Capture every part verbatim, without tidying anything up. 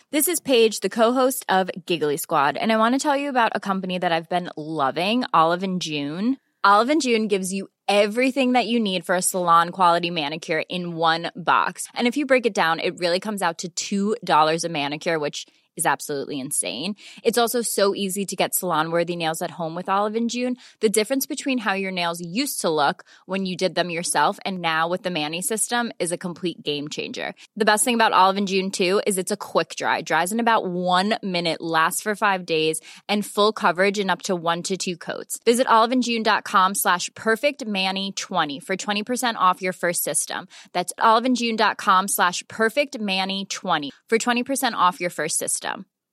This is Paige, the co-host of Giggly Squad, and I want to tell you about a company that I've been loving, Olive and June. Olive and June gives you everything that you need for a salon-quality manicure in one box. And if you break it down, it really comes out to two dollars a manicure, which is absolutely insane. It's also so easy to get salon-worthy nails at home with Olive and June. The difference between how your nails used to look when you did them yourself and now with the Mani system is a complete game changer. The best thing about Olive and June, too, is it's a quick dry. Dries in about one minute, lasts for five days, and full coverage in up to one to two coats. Visit oliveandjune.com slash perfectmani20 for twenty percent off your first system. That's oliveandjune.com slash perfectmani20 for twenty percent off your first system.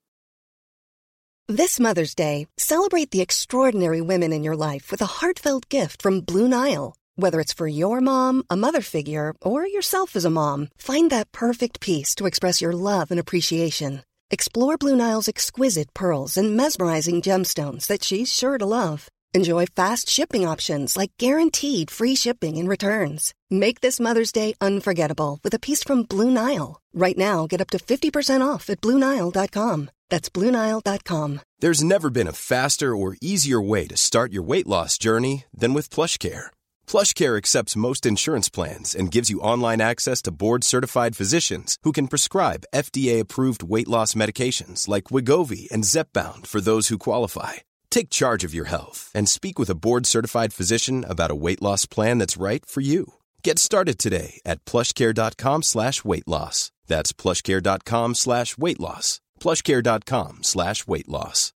This Mother's Day, celebrate the extraordinary women in your life with a heartfelt gift from Blue Nile. Whether it's for your mom, a mother figure, or yourself as a mom, find that perfect piece to express your love and appreciation. Explore Blue Nile's exquisite pearls and mesmerizing gemstones that she's sure to love. Enjoy fast shipping options like guaranteed free shipping and returns. Make this Mother's Day unforgettable with a piece from Blue Nile. Right now, get up to fifty percent off at blue nile dot com. That's blue nile dot com. There's never been a faster or easier way to start your weight loss journey than with PlushCare. PlushCare accepts most insurance plans and gives you online access to board-certified physicians who can prescribe F D A-approved weight loss medications like Wegovy and Zepbound for those who qualify. Take charge of your health and speak with a board-certified physician about a weight loss plan that's right for you. Get started today at plushcare.com slash weight loss. That's plushcare.com slash weight loss. plushcare.com slash weight loss.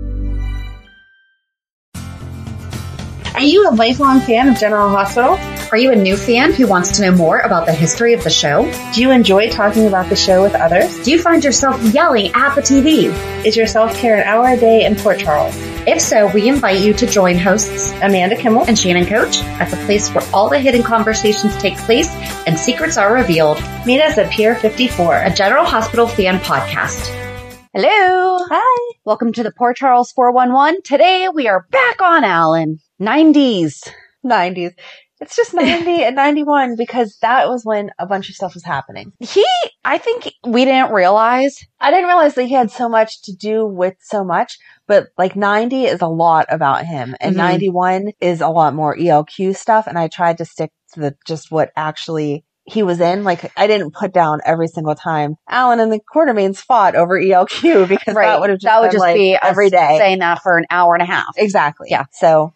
Are you a lifelong fan of General Hospital? Are you a new fan who wants to know more about the history of the show? Do you enjoy talking about the show with others? Do you find yourself yelling at the T V? Is your self-care an hour a day in Port Charles? If so, we invite you to join hosts Amanda Kimmel and Shannon Coach at the place where all the hidden conversations take place and secrets are revealed. Meet us at Pier fifty-four, a General Hospital fan podcast. Hello. Hi. Welcome to the Port Charles four one one. Today we are back on Alan. nineties. nineties. It's just ninety and ninety-one because that was when a bunch of stuff was happening. He, I think we didn't realize. I didn't realize that he had so much to do with so much, but like ninety is a lot about him and mm-hmm. ninety-one is a lot more E L Q stuff. And I tried to stick to the, just what actually he was in. Like I didn't put down every single time Alan and the Quartermains fought over E L Q because right. that would have just, that would been just like be every day saying that for an hour and a half. Exactly. Yeah. So,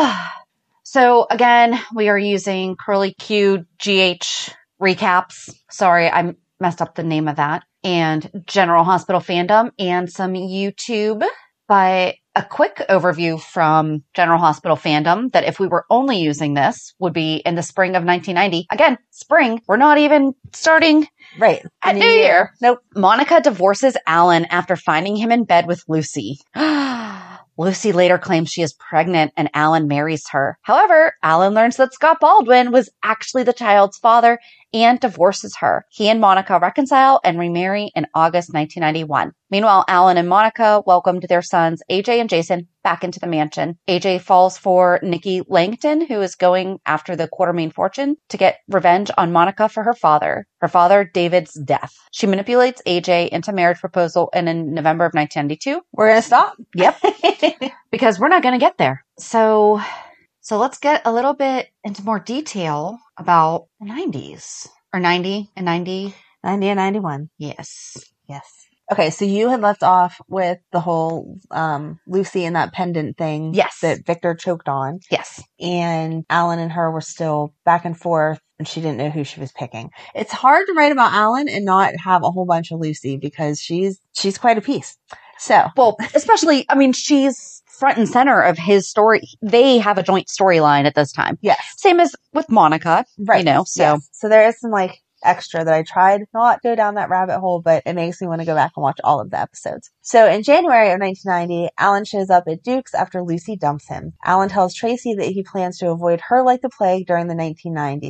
so again, we are using Curly Q G H recaps. Sorry, I messed up the name of that. And General Hospital fandom and some YouTube. But a quick overview from General Hospital fandom that if we were only using this would be in the spring of nineteen ninety. Again, spring. We're not even starting right at New, New Year. Year. Nope. Monica divorces Alan after finding him in bed with Lucy. Lucy later claims she is pregnant and Alan marries her. However, Alan learns that Scott Baldwin was actually the child's father and divorces her. He and Monica reconcile and remarry in August nineteen ninety-one. Meanwhile, Alan and Monica welcomed their sons, A J and Jason, back into the mansion. A J falls for Nikki Langton, who is going after the Quartermain fortune to get revenge on Monica for her father, her father David's death. She manipulates A J into marriage proposal, and in November of nineteen ninety-two, we're going to stop. Yep. Because we're not going to get there. So, so let's get a little bit into more detail about the nineties. Or ninety and ninety. ninety and ninety-one. Yes. Yes. Okay, so you had left off with the whole um, Lucy and that pendant thing. Yes. That Victor choked on. Yes. And Alan and her were still back and forth, and she didn't know who she was picking. It's hard to write about Alan and not have a whole bunch of Lucy because she's she's quite a piece. So, well, especially, I mean, she's front and center of his story. They have a joint storyline at this time. Yes. Same as with Monica. Right. You know, so. Yes. So there is some like extra that I tried not go down that rabbit hole, but it makes me want to go back and watch all of the episodes. So in January of nineteen ninety, Alan shows up at Duke's after Lucy dumps him. Alan tells Tracy that he plans to avoid her like the plague during the nineteen nineties.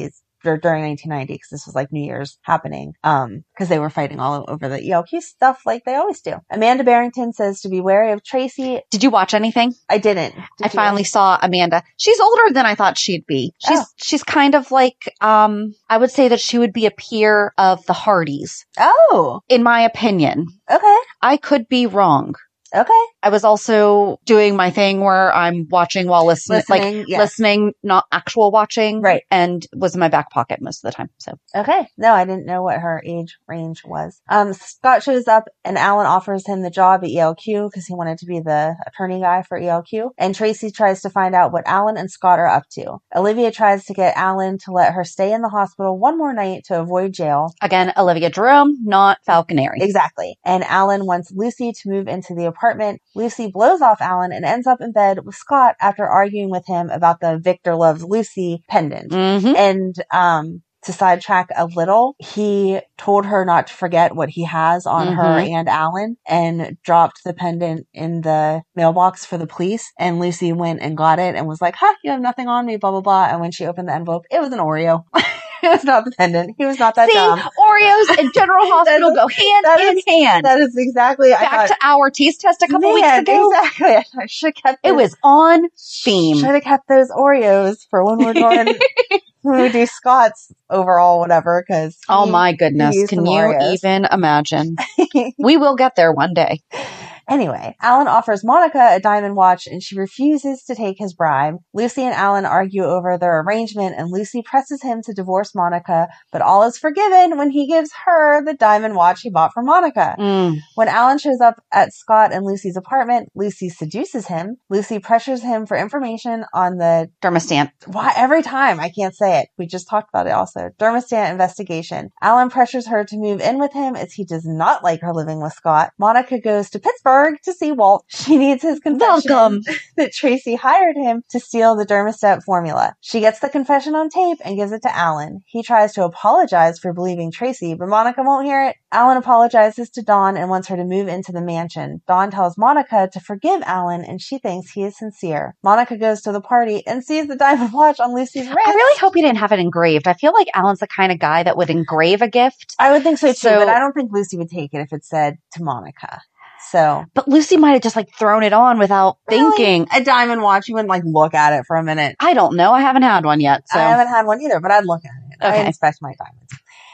dur- during nineteen ninety, because this was like New Year's happening, um, because they were fighting all over the E L Q stuff like they always do. Amanda Barrington says to be wary of Tracy. Did you watch anything? I didn't. Did I you? finally saw Amanda. She's older than I thought she'd be. She's Oh. she's kind of like, um, I would say that she would be a peer of the Hardys, Oh, in my opinion. okay. I could be wrong. Okay. I was also doing my thing where I'm watching while listening, Listening, like yes. listening, not actual watching. Right. And was in my back pocket most of the time. So Okay. No, I didn't know what her age range was. Um, Scott shows up and Alan offers him the job at E L Q because he wanted to be the attorney guy for E L Q. And Tracy tries to find out what Alan and Scott are up to. Olivia tries to get Alan to let her stay in the hospital one more night to avoid jail. again, Olivia Jerome, not Falconeri. Exactly. And Alan wants Lucy to move into the apartment. Lucy blows off Alan and ends up in bed with Scott after arguing with him about the Victor Loves Lucy pendant. Mm-hmm. And, um, to sidetrack a little, he told her not to forget what he has on Mhm. her and Alan and dropped the pendant in the mailbox for the police. And Lucy went and got it and was like, huh, you have nothing on me, blah, blah, blah. And when she opened the envelope, it was an Oreo. It was not the pendant. He was not that See, dumb. Oreos and General Hospital is- go hand that in is- hand. That is exactly, I Back thought, to our taste test a couple weeks man, ago. exactly. I should have kept It those- was on theme. Should have kept those Oreos for when we're going, when we do Scott's overall, whatever, because. Oh my goodness. use Can some you Oreos. even imagine? We will get there one day. Anyway, Alan offers Monica a diamond watch and she refuses to take his bribe. Lucy and Alan argue over their arrangement and Lucy presses him to divorce Monica, but all is forgiven when he gives her the diamond watch he bought for Monica. Mm. When Alan shows up at Scott and Lucy's apartment, Lucy seduces him. Lucy pressures him for information on the Dermastant. Why every time I can't say it. We just talked about it also. Dermastant investigation. Alan pressures her to move in with him as he does not like her living with Scott. Monica goes to Pittsburgh to see Walt. She needs his confession Welcome. that Tracy hired him to steal the Dermastat formula. She gets the confession on tape and gives it to Alan. He tries to apologize for believing Tracy, but Monica won't hear it. Alan apologizes to Dawn and wants her to move into the mansion. Dawn tells Monica to forgive Alan and she thinks he is sincere. Monica goes to the party and sees the diamond watch on Lucy's wrist. I really hope he didn't have it engraved. I feel like Alan's the kind of guy that would engrave a gift. I would think so too, So- but I don't think Lucy would take it if it said to Monica. So But Lucy might have just like thrown it on without thinking. Really? A diamond watch, you wouldn't like look at it for a minute. I don't know. I haven't had one yet. So I haven't had one either, but I'd look at it. I Okay. inspect my diamonds.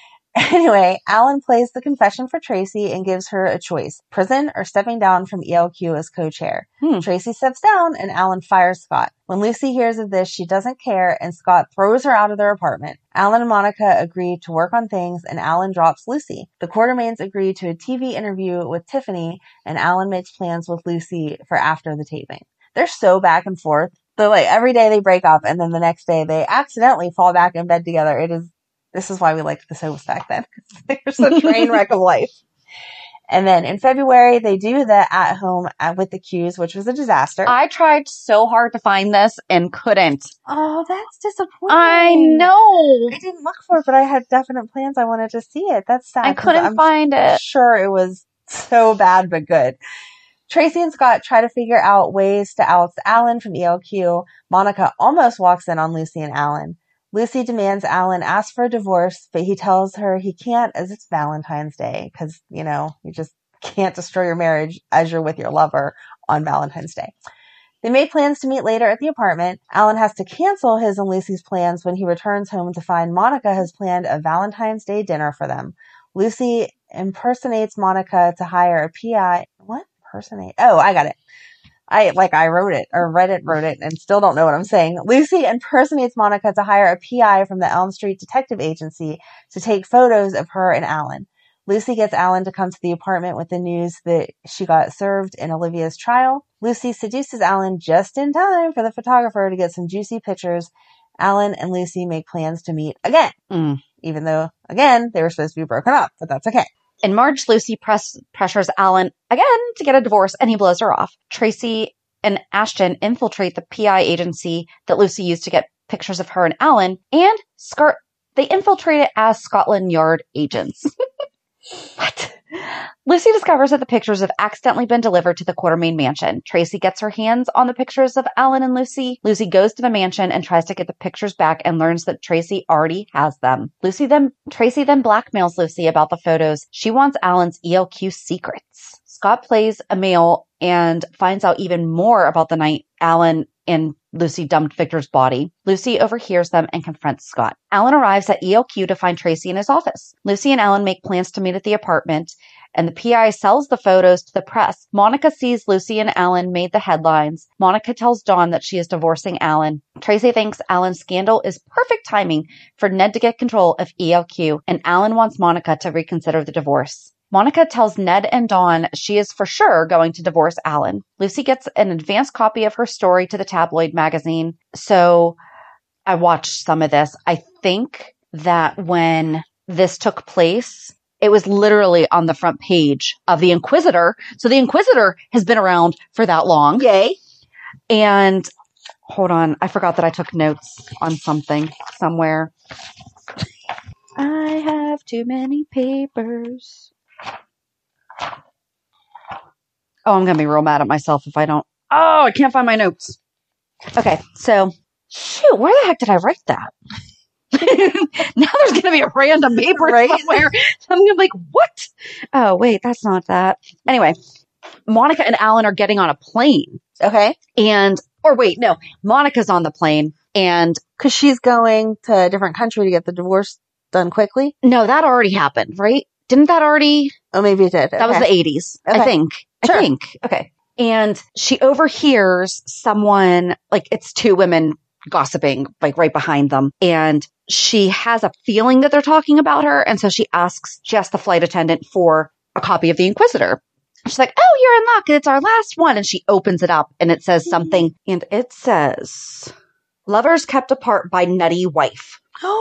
Anyway, Alan plays the confession for Tracy and gives her a choice, prison or stepping down from E L Q as co-chair. Hmm. Tracy steps down and Alan fires Scott. When Lucy hears of this, she doesn't care and Scott throws her out of their apartment. Alan and Monica agree to work on things and Alan drops Lucy. The Quartermains agree to a T V interview with Tiffany and Alan makes plans with Lucy for after the taping. They're so back and forth. They're like every day they break up and then the next day they accidentally fall back in bed together. It is This is why we liked the soaps back then. There's a train wreck of life. And then in February, they do the at home at, with the Q's, which was a disaster. I tried so hard to find this and couldn't. oh, that's disappointing. I know. I didn't look for it, but I had definite plans. I wanted to see it. That's sad. I 'cause couldn't I'm find it. sure it was so bad, but good. Tracy and Scott try to figure out ways to oust Alan from E L Q. Monica almost walks in on Lucy and Alan. Lucy demands Alan ask for a divorce, but he tells her he can't as it's Valentine's Day because, you know, you just can't destroy your marriage as you're with your lover on Valentine's Day. They make plans to meet later at the apartment. Alan has to cancel his and Lucy's plans when he returns home to find Monica has planned a Valentine's Day dinner for them. Lucy impersonates Monica to hire a P I. What? Impersonate? Oh, I got it. I, like I wrote it or read it, wrote it, and still don't know what I'm saying. Lucy impersonates Monica to hire a P I from the Elm Street Detective Agency to take photos of her and Alan. Lucy gets Alan to come to the apartment with the news that she got served in Olivia's trial. Lucy seduces Alan just in time for the photographer to get some juicy pictures. Alan and Lucy make plans to meet again, Mm. even though, again, they were supposed to be broken up, but that's okay. In March, Lucy press, pressures Alan again to get a divorce and he blows her off. Tracy and Ashton infiltrate the P I agency that Lucy used to get pictures of her and Alan and Scar- they infiltrate it as Scotland Yard agents. What? Lucy discovers that the pictures have accidentally been delivered to the Quartermaine mansion. Tracy gets her hands on the pictures of Alan and Lucy. Lucy goes to the mansion and tries to get the pictures back and learns that Tracy already has them. Lucy then Tracy then blackmails Lucy about the photos. She wants Alan's E L Q secrets. Scott plays Emil and finds out even more about the night Alan and Lucy dumped Victor's body. Lucy overhears them and confronts Scott. Alan arrives at E L Q to find Tracy in his office. Lucy and Alan make plans to meet at the apartment, and the P I sells the photos to the press. Monica sees Lucy and Alan made the headlines. Monica tells Dawn that she is divorcing Alan. Tracy thinks Alan's scandal is perfect timing for Ned to get control of E L Q, and Alan wants Monica to reconsider the divorce. Monica tells Ned and Dawn she is for sure going to divorce Alan. Lucy gets an advance copy of her story to the tabloid magazine. So I watched some of this. I think that when this took place, it was literally on the front page of the Inquisitor. So the Inquisitor has been around for that long. Yay. And hold on. I forgot that I took notes on something somewhere. I have too many papers. Oh, I'm going to be real mad at myself if I don't. Oh, I can't find my notes. Okay, so, shoot, where the heck did I write that? Now there's going to be a random paper right somewhere. I'm going to be like, what? Oh, wait, that's not that. Anyway, Monica and Alan are getting on a plane. Okay. And, or wait, no, Monica's on the plane. And, because she's going to a different country to get the divorce done quickly? No, that already happened, right? Didn't that already? Oh, maybe it did. That okay. was the eighties, okay. I think. Sure. I think. Okay. And she overhears someone, like it's two women gossiping, like right behind them. And she has a feeling that they're talking about her. And so she asks, she asks the flight attendant for a copy of the Inquisitor. She's like, oh, you're in luck. It's our last one. And she opens it up and it says something. And it says, lovers kept apart by nutty wife.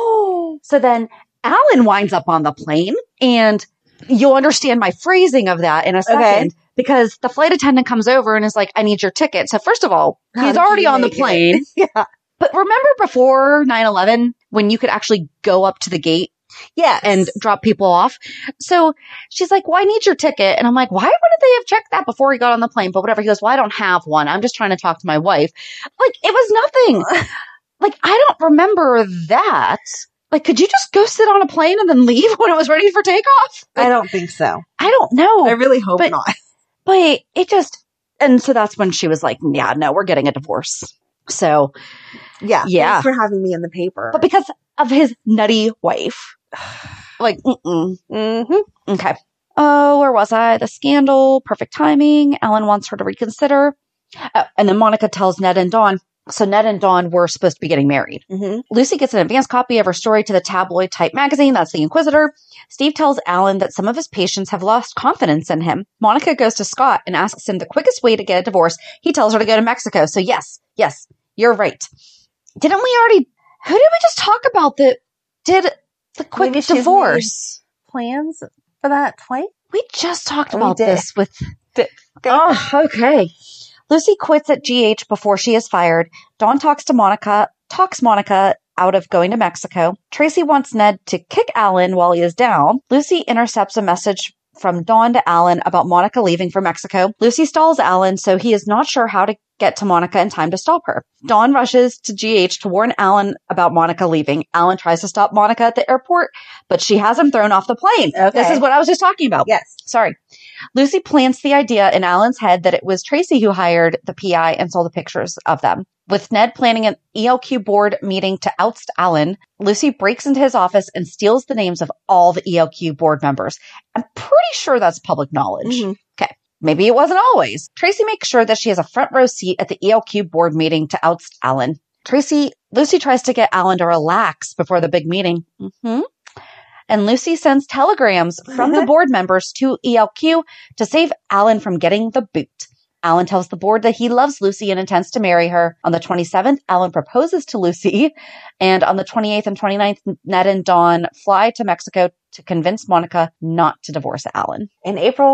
Oh. So then Alan winds up on the plane, and you'll understand my phrasing of that in a second. Okay. Because the flight attendant comes over and is like, I need your ticket. So first of all, he's already on the plane. Yeah. But remember before nine eleven when you could actually go up to the gate? Yes. And drop people off. So she's like, well, I need your ticket. And I'm like, why wouldn't they have checked that before he got on the plane? But whatever. He goes, well, I don't have one. I'm just trying to talk to my wife. Like, it was nothing. Like, I don't remember that. Like, could you just go sit on a plane and then leave when it was ready for takeoff? Like, I don't think so. I don't know. I really hope but, not. But it just, and so that's when she was like, yeah, no, we're getting a divorce. So, yeah. Yeah. Thanks for having me in the paper. But because of his nutty wife. Like, mm-mm. Mm-hmm. Okay. Oh, where was I? The scandal. Perfect timing. Alan wants her to reconsider. Oh, and then Monica tells Ned and Dawn. So Ned and Dawn were supposed to be getting married. Mm-hmm. Lucy gets an advance copy of her story to the tabloid type magazine. That's the Inquisitor. Steve tells Alan that some of his patients have lost confidence in him. Monica goes to Scott and asks him the quickest way to get a divorce. He tells her to go to Mexico. So yes, yes, you're right. Didn't we already, who did we just talk about that did the quick Maybe she's divorce? made plans for that flight? We just talked We about did. this with, Did. oh, okay. Lucy quits at G H before she is fired. Dawn talks to Monica, talks Monica out of going to Mexico. Tracy wants Ned to kick Alan while he is down. Lucy intercepts a message from Dawn to Alan about Monica leaving for Mexico. Lucy stalls Alan, so he is not sure how to get to Monica in time to stop her. Dawn rushes to G H to warn Alan about Monica leaving. Alan tries to stop Monica at the airport, but she has him thrown off the plane. Okay. This is what I was just talking about. Yes. Sorry. Lucy plants the idea in Alan's head that it was Tracy who hired the P I and saw the pictures of them. With Ned planning an E L Q board meeting to oust Alan, Lucy breaks into his office and steals the names of all the E L Q board members. I'm pretty sure that's public knowledge. Mm-hmm. Okay. Maybe it wasn't always. Tracy makes sure that she has a front row seat at the E L Q board meeting to oust Alan. Tracy, Lucy tries to get Alan to relax before the big meeting. Mm-hmm. And Lucy sends telegrams from the board members to E L Q to save Alan from getting the boot. Alan tells the board that he loves Lucy and intends to marry her. On the twenty-seventh, Alan proposes to Lucy. And on the twenty-eighth and twenty-ninth, Ned and Dawn fly to Mexico to convince Monica not to divorce Alan. In April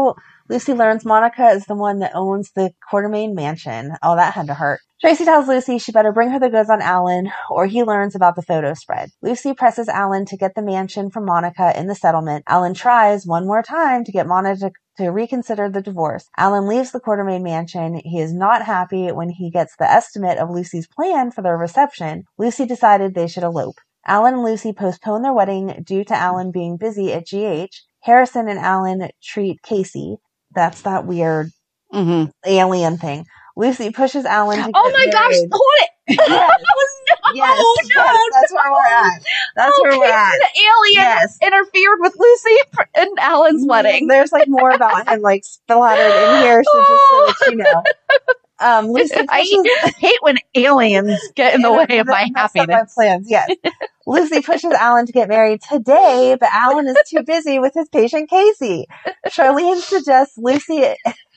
Lucy learns Monica is the one that owns the Quartermaine mansion. Oh, that had to hurt. Tracy tells Lucy she better bring her the goods on Alan, or he learns about the photo spread. Lucy presses Alan to get the mansion from Monica in the settlement. Alan tries one more time to get Monica to to reconsider the divorce. Alan leaves the Quartermaine mansion. He is not happy when he gets the estimate of Lucy's plan for their reception. Lucy decided they should elope. Alan and Lucy postpone their wedding due to Alan being busy at G H. Harrison and Alan treat Casey. That's that weird Mm-hmm. alien thing. Lucy pushes Alan to get Oh my gosh, married. hold it. Yes. Oh, no. Yes, no, yes, that's no. where we're at. That's oh, where we're Casey at. the alien Yes. interfered with Lucy and Alan's wedding. There's like more about him like splattered in here, so just so that you know. Um, Lucy pushes, I hate when aliens get in the way of my mess up happiness. my plans. Yes. Lucy pushes Alan to get married today, but Alan is too busy with his patient Casey. Charlene suggests Lucy.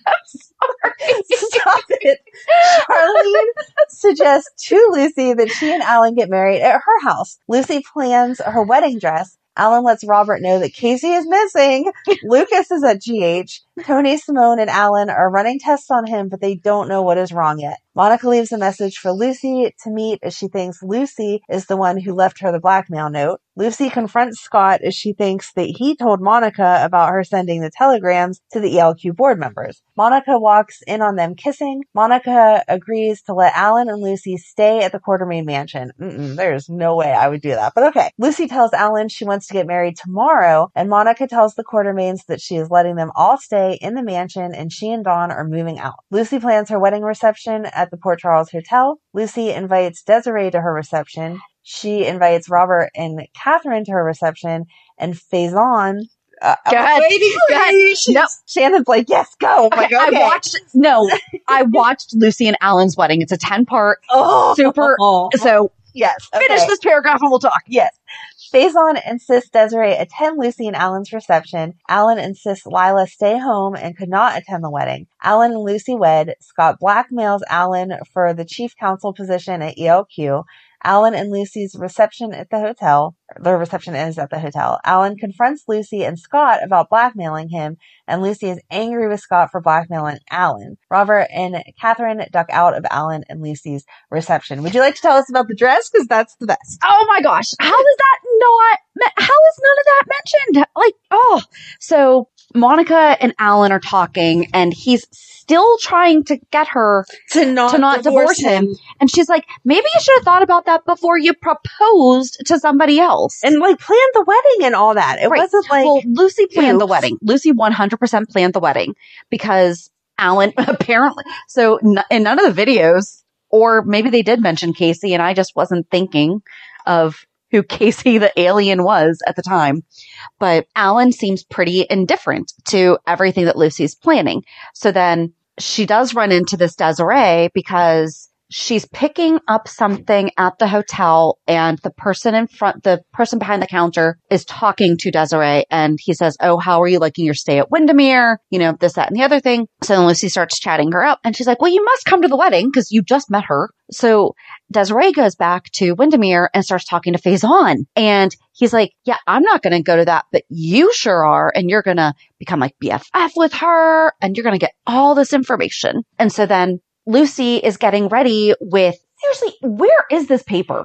Stop it. Charlene suggests to Lucy that she and Alan get married at her house. Lucy plans her wedding dress. Alan lets Robert know that Casey is missing. Lucas is at G H. Tony, Simone, and Alan are running tests on him, but they don't know what is wrong yet. Monica leaves a message for Lucy to meet as she thinks Lucy is the one who left her the blackmail note. Lucy confronts Scott as she thinks that he told Monica about her sending the telegrams to the E L Q board members. Monica walks in on them kissing. Monica agrees to let Alan and Lucy stay at the Quartermaine mansion. Mm-mm, there's no way I would do that, but okay. Lucy tells Alan she wants to get married tomorrow, and Monica tells the Quartermaines that she is letting them all stay in the mansion and she and Dawn are moving out. Lucy plans her wedding reception at the Port Charles Hotel. Lucy invites Desiree to her reception. She invites Robert and Catherine to her reception, and Faison. Uh, Go ahead. Waiting Go ahead. She's, No. Shannon's like, yes, go. I'm Okay, like, okay. I watched, no, I watched Lucy and Alan's wedding. It's a ten part, Oh, super, so yes. Okay. finish this paragraph and we'll talk. Yes. Faison insists Desiree attend Lucy and Alan's reception. Alan insists Lila stay home and could not attend the wedding. Alan and Lucy wed. Scott blackmails Alan for the chief counsel position at E L Q. Alan and Lucy's reception at the hotel. Their reception is at the hotel. Alan confronts Lucy and Scott about blackmailing him, and Lucy is angry with Scott for blackmailing Alan. Robert and Catherine duck out of Alan and Lucy's reception. Would you like to tell us about the dress? Because that's the best. Oh my gosh. How is that not, how is none of that mentioned? Like, oh, so Monica and Alan are talking and he's still trying to get her To not, to not divorce him. And she's like, maybe you should have thought about that before you proposed to somebody else. And like planned the wedding and all that. It Right. wasn't like, well, Lucy planned the oops. wedding. Lucy one hundred percent planned the wedding because Alan apparently, so n- in none of the videos, or maybe they did mention Casey and I just wasn't thinking of who Casey the alien was at the time. But Alan seems pretty indifferent to everything that Lucy's planning. So then she does run into this Desiree because she's picking up something at the hotel and the person in front, the person behind the counter is talking to Desiree and he says, oh, how are you liking your stay at Windermere? You know, this, that, and the other thing. So then Lucy starts chatting her up and she's like, well, you must come to the wedding because you just met her. So Desiree goes back to Windermere and starts talking to Faison. And he's like, yeah, I'm not going to go to that, but you sure are. And you're going to become like B F F with her and you're going to get all this information. And so then Lucy is getting ready with, seriously, where is this paper?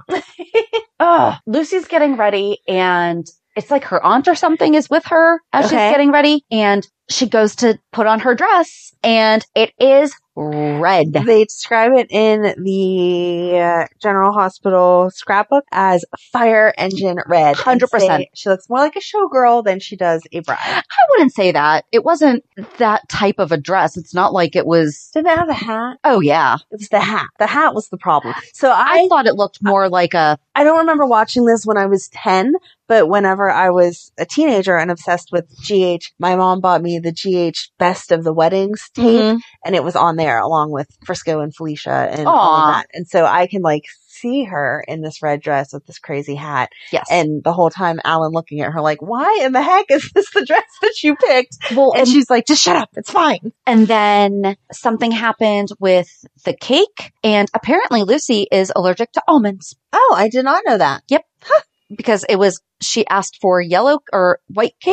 Ugh. Lucy's getting ready and it's like her aunt or something is with her as Okay. she's getting ready. And she goes to put on her dress and it is red. they describe it in the uh, General Hospital scrapbook as fire engine red. one hundred percent. And say She looks more like a showgirl than she does a bride. I wouldn't say that. It wasn't that type of a dress. It's not like it was, Didn't it have a hat? oh yeah. It was the hat. The hat was the problem. So I I, thought it looked more like a, I don't remember watching this when I was ten, but whenever I was a teenager and obsessed with G H, my mom bought me the G H Best of the Weddings tape, Mhm. and it was on there along with Frisco and Felicia and all Aw. of that. And so I can like see her in this red dress with this crazy hat. yes. And the whole time Alan looking at her like, why in the heck is this the dress that you picked? well, And she's like, just shut up. It's fine. And then something happened with the cake. And apparently Lucy is allergic to almonds Oh, I did not know that. because it was, she asked for yellow or white cake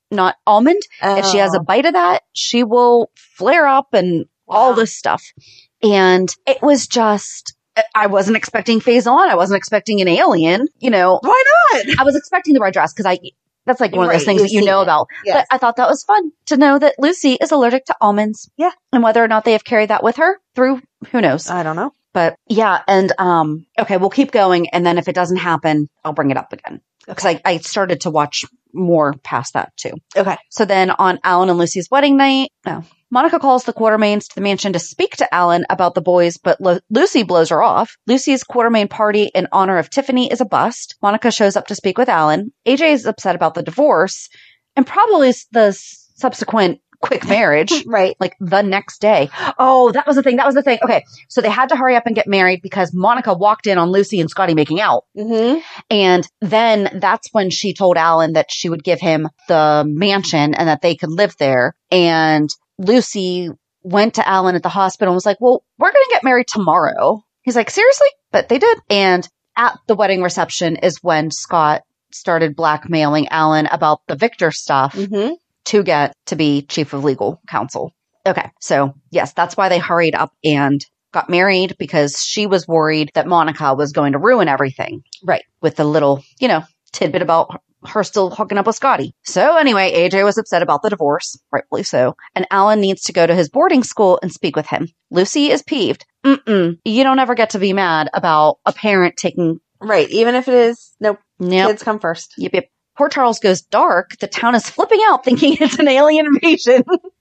not almond. Oh. If she has a bite of that, she will flare up and Wow. all this stuff. And it was just, I wasn't expecting Faison. I wasn't expecting an alien, you know. Why not? I was expecting the red dress because I, that's like one of Right, those things you've that you seen know it. about. Yes. But I thought that was fun to know that Lucy is allergic to almonds. Yeah. And whether or not they have carried that with her through, who knows. I don't know. But yeah. And, um, okay, we'll keep going. And then if it doesn't happen, I'll bring it up again. Because I, I started to watch more past that too. Okay. So then on Alan and Lucy's wedding night, oh, Monica calls the Quartermains to the mansion to speak to Alan about the boys, but Lu- Lucy blows her off. Lucy's Quartermain party in honor of Tiffany is a bust. Monica shows up to speak with Alan. A J is upset about the divorce and probably the s- subsequent quick marriage. Right. Like the next day. Oh, that was the thing. That was the thing. Okay. So they had to hurry up and get married because Monica walked in on Lucy and Scotty making out. Mm-hmm. And then that's when she told Alan that she would give him the mansion and that they could live there. And Lucy went to Alan at the hospital and was like, well, we're going to get married tomorrow. He's like, seriously? But they did. And at the wedding reception is when Scott started blackmailing Alan about the Victor stuff Mm-hmm. to get to be chief of legal counsel. Okay. So yes, that's why they hurried up and got married because she was worried that Monica was going to ruin everything. Right. With the little, you know, tidbit about her still hooking up with Scotty. So anyway, A J was upset about the divorce, rightfully so. And Alan needs to go to his boarding school and speak with him. Lucy is peeved. Mm-mm. You don't ever get to be mad about a parent taking... Right. Even if it is, nope. Nope. Kids come first. Yep, yep. Port Charles goes dark. The town is flipping out thinking it's an alien invasion.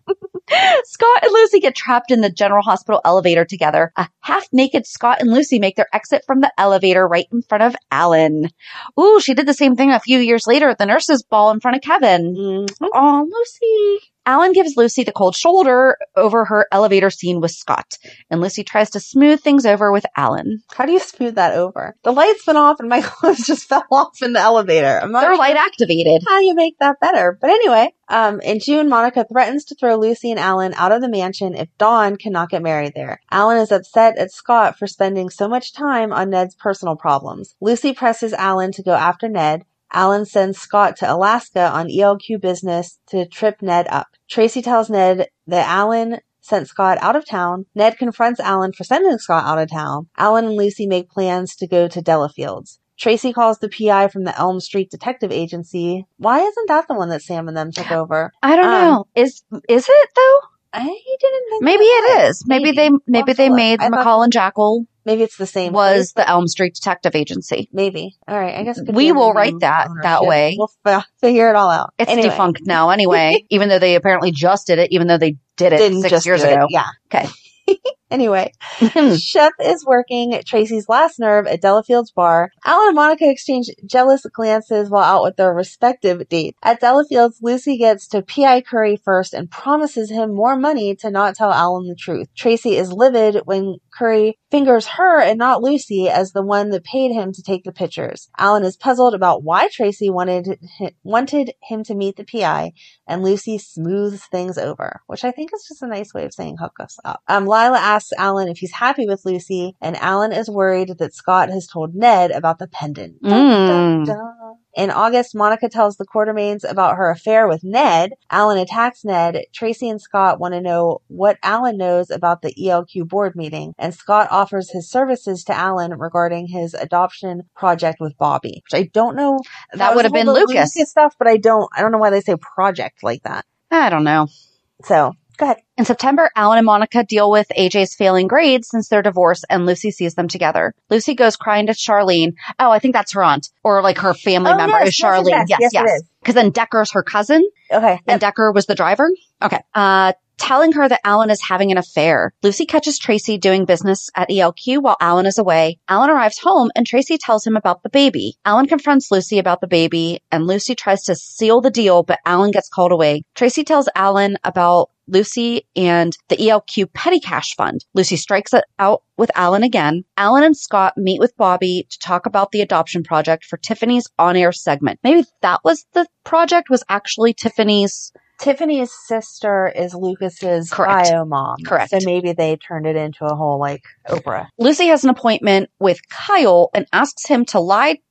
Scott and Lucy get trapped in the General Hospital elevator together. A half-naked Scott and Lucy make their exit from the elevator right in front of Alan. Ooh, she did the same thing a few years later at the nurses' ball in front of Kevin. Mm-hmm. Oh, Lucy. Alan gives Lucy the cold shoulder over her elevator scene with Scott, and Lucy tries to smooth things over with Alan. How do you smooth that over? The lights went off and my clothes just fell off in the elevator. I'm not They're sure light activated. how you make that better. But anyway, um, in June, Monica threatens to throw Lucy and Alan out of the mansion if Dawn cannot get married there. Alan is upset at Scott for spending so much time on Ned's personal problems. Lucy presses Alan to go after Ned. Alan sends Scott to Alaska on E L Q business to trip Ned up. Tracy tells Ned that Alan sent Scott out of town. Ned confronts Alan for sending Scott out of town. Alan and Lucy make plans to go to Delafields. Tracy calls the P I from the Elm Street Detective Agency. Why isn't that the one that Sam and them took over? I don't Um, know. Is is it though? I didn't think Maybe that it was. is. Maybe, they We'll maybe have to they look. made I thought- McCall and Jackal Maybe it's the same. was place, the Elm Street Detective Agency. Maybe. All right. I guess it could We be will under write new that that ownership. way. We'll f- figure it all out. It's Anyway. defunct now anyway, even though they apparently just did it, even though they did it Didn't six just years do it. ago. Yeah. Okay. Anyway, Shep is working Tracy's last nerve at Delafield's bar. Alan and Monica exchange jealous glances while out with their respective dates. At Delafield's, Lucy gets to P I Curry first and promises him more money to not tell Alan the truth. Tracy is livid when Curry fingers her and not Lucy as the one that paid him to take the pictures. Alan is puzzled about why Tracy wanted wanted him to meet the P I, and Lucy smooths things over, which I think is just a nice way of saying hook us up. Um, Lila asks Alan if he's happy with Lucy, and Alan is worried that Scott has told Ned about the pendant. Dun, dun, Mm. dun. In August, Monica tells the Quartermains about her affair with Ned. Alan attacks Ned. Tracy and Scott want to know what Alan knows about the E L Q board meeting, and Scott offers his services to Alan regarding his adoption project with Bobby, which I don't know. That would have been the Lucas. stuff, but I don't. I don't know why they say project like that. I don't know. So go ahead. In September, Alan and Monica deal with A J's failing grades since their divorce, and Lucy sees them together. Lucy goes crying to Charlene. Oh, I think that's her aunt, or like her family Oh, member yes, is yes, Charlene. yes, Yes, yes, yes. it is. Because then Decker's her cousin, Okay. and Decker was the driver. Okay. Uh, telling her that Alan is having an affair. Lucy catches Tracy doing business at E L Q while Alan is away. Alan arrives home and Tracy tells him about the baby. Alan confronts Lucy about the baby, and Lucy tries to seal the deal, but Alan gets called away. Tracy tells Alan about Lucy and the E L Q Petty Cash Fund. Lucy strikes it out with Alan again. Alan and Scott meet with Bobby to talk about the adoption project for Tiffany's on-air segment. Maybe that was the project was actually Tiffany's. Tiffany's sister is Lucas's Correct. bio mom. Correct. So maybe they turned it into a whole like Oprah. Lucy has an appointment with Kyle and asks him to lie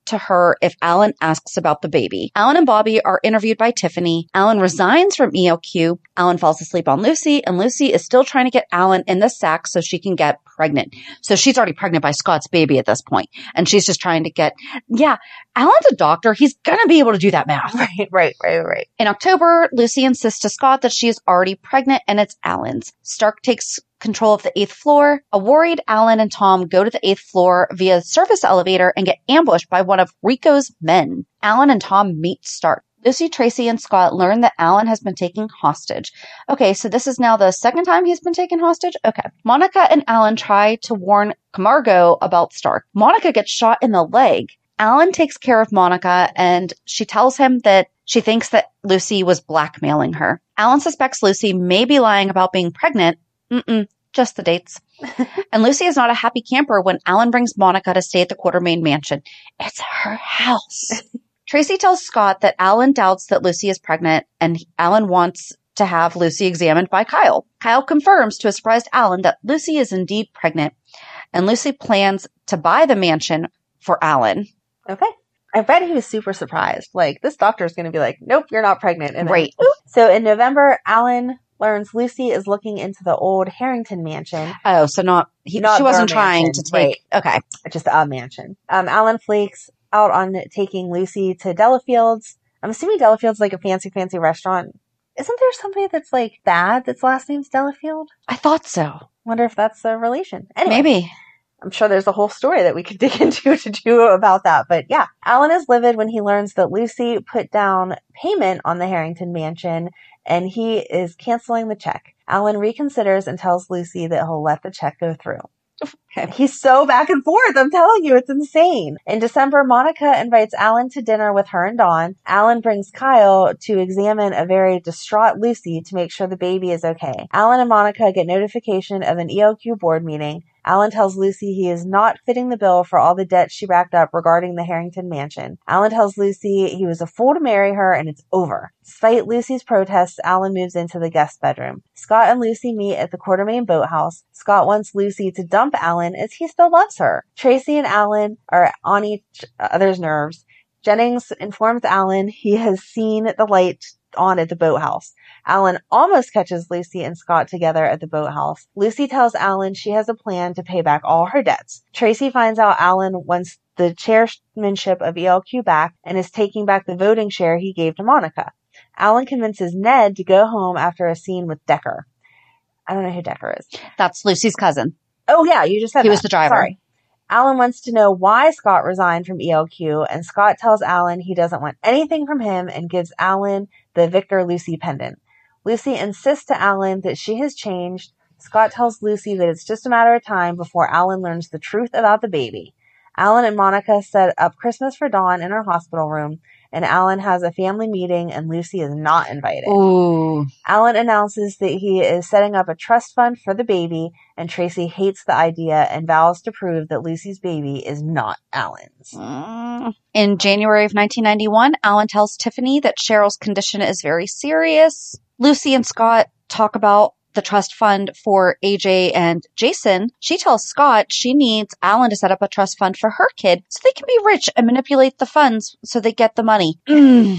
to her if Alan asks about the baby. Alan and Bobby are interviewed by Tiffany. Alan resigns from E L Q. Alan falls asleep on Lucy, and Lucy is still trying to get Alan in the sack so she can get pregnant. So she's already pregnant by Scott's baby at this point, and she's just trying to get, yeah, Alan's a doctor. He's going to be able to do that math. Right, right, right, right. In October, Lucy insists to Scott that she is already pregnant and it's Alan's. Stark takes control of the eighth floor. A worried Alan and Tom go to the eighth floor via the surface elevator and get ambushed by one of Rico's men. Alan and Tom meet Stark. Lucy, Tracy, and Scott learn that Alan has been taken hostage. Okay, so this is now the second time he's been taken hostage? Okay. Monica and Alan try to warn Camargo about Stark. Monica gets shot in the leg. Alan takes care of Monica, and she tells him that she thinks that Lucy was blackmailing her. Alan suspects Lucy may be lying about being pregnant. Mm-mm, just the dates. And Lucy is not a happy camper when Alan brings Monica to stay at the Quartermaine mansion. It's her house. Tracy tells Scott that Alan doubts that Lucy is pregnant, and Alan wants to have Lucy examined by Kyle. Kyle confirms to a surprised Alan that Lucy is indeed pregnant, and Lucy plans to buy the mansion for Alan. Okay. I bet he was super surprised. Like, this doctor is going to be like, nope, you're not pregnant. And right. Then, so in November, Alan learns Lucy is looking into the old Harrington mansion. Oh, so not, he, not she wasn't trying mansion, to take, right. Okay. Just a mansion. Um, Alan flakes out on taking Lucy to Delafield's. I'm assuming Delafield's like a fancy, fancy restaurant. Isn't there somebody that's like bad that's last name's Delafield? I thought so. Wonder if that's a relation. Anyway. Maybe. I'm sure there's a whole story that we could dig into to do about that. But yeah, Alan is livid when he learns that Lucy put down payment on the Harrington mansion and he is canceling the check. Alan reconsiders and tells Lucy that he'll let the check go through. Okay. He's so back and forth. I'm telling you, it's insane. In December, Monica invites Alan to dinner with her and Dawn. Alan brings Kyle to examine a very distraught Lucy to make sure the baby is okay. Alan and Monica get notification of an E L Q board meeting. Alan tells Lucy he is not fitting the bill for all the debt she racked up regarding the Harrington mansion. Alan tells Lucy he was a fool to marry her and it's over. Despite Lucy's protests, Alan moves into the guest bedroom. Scott and Lucy meet at the Quartermaine boathouse. Scott wants Lucy to dump Alan as he still loves her. Tracy and Alan are on each other's nerves. Jennings informs Alan he has seen the light on at the boathouse. Alan almost catches Lucy and Scott together at the boathouse. Lucy tells Alan she has a plan to pay back all her debts. Tracy finds out Alan wants the chairmanship of E L Q back and is taking back the voting share he gave to Monica. Alan convinces Ned to go home after a scene with Decker. I don't know who Decker is. That's Lucy's cousin. Oh yeah, you just said he that. was the driver. Sorry. Alan wants to know why Scott resigned from E L Q, and Scott tells Alan he doesn't want anything from him and gives Alan the Victor Lucy pendant. Lucy insists to Alan that she has changed. Scott tells Lucy that it's just a matter of time before Alan learns the truth about the baby. Alan and Monica set up Christmas for Dawn in her hospital room, and Alan has a family meeting and Lucy is not invited. Ooh. Alan announces that he is setting up a trust fund for the baby, and Tracy hates the idea and vows to prove that Lucy's baby is not Alan's. Mm. In January of nineteen ninety-one, Alan tells Tiffany that Cheryl's condition is very serious. Lucy and Scott talk about the trust fund for A J and Jason. She tells Scott she needs Alan to set up a trust fund for her kid so they can be rich and manipulate the funds so they get the money. Mm.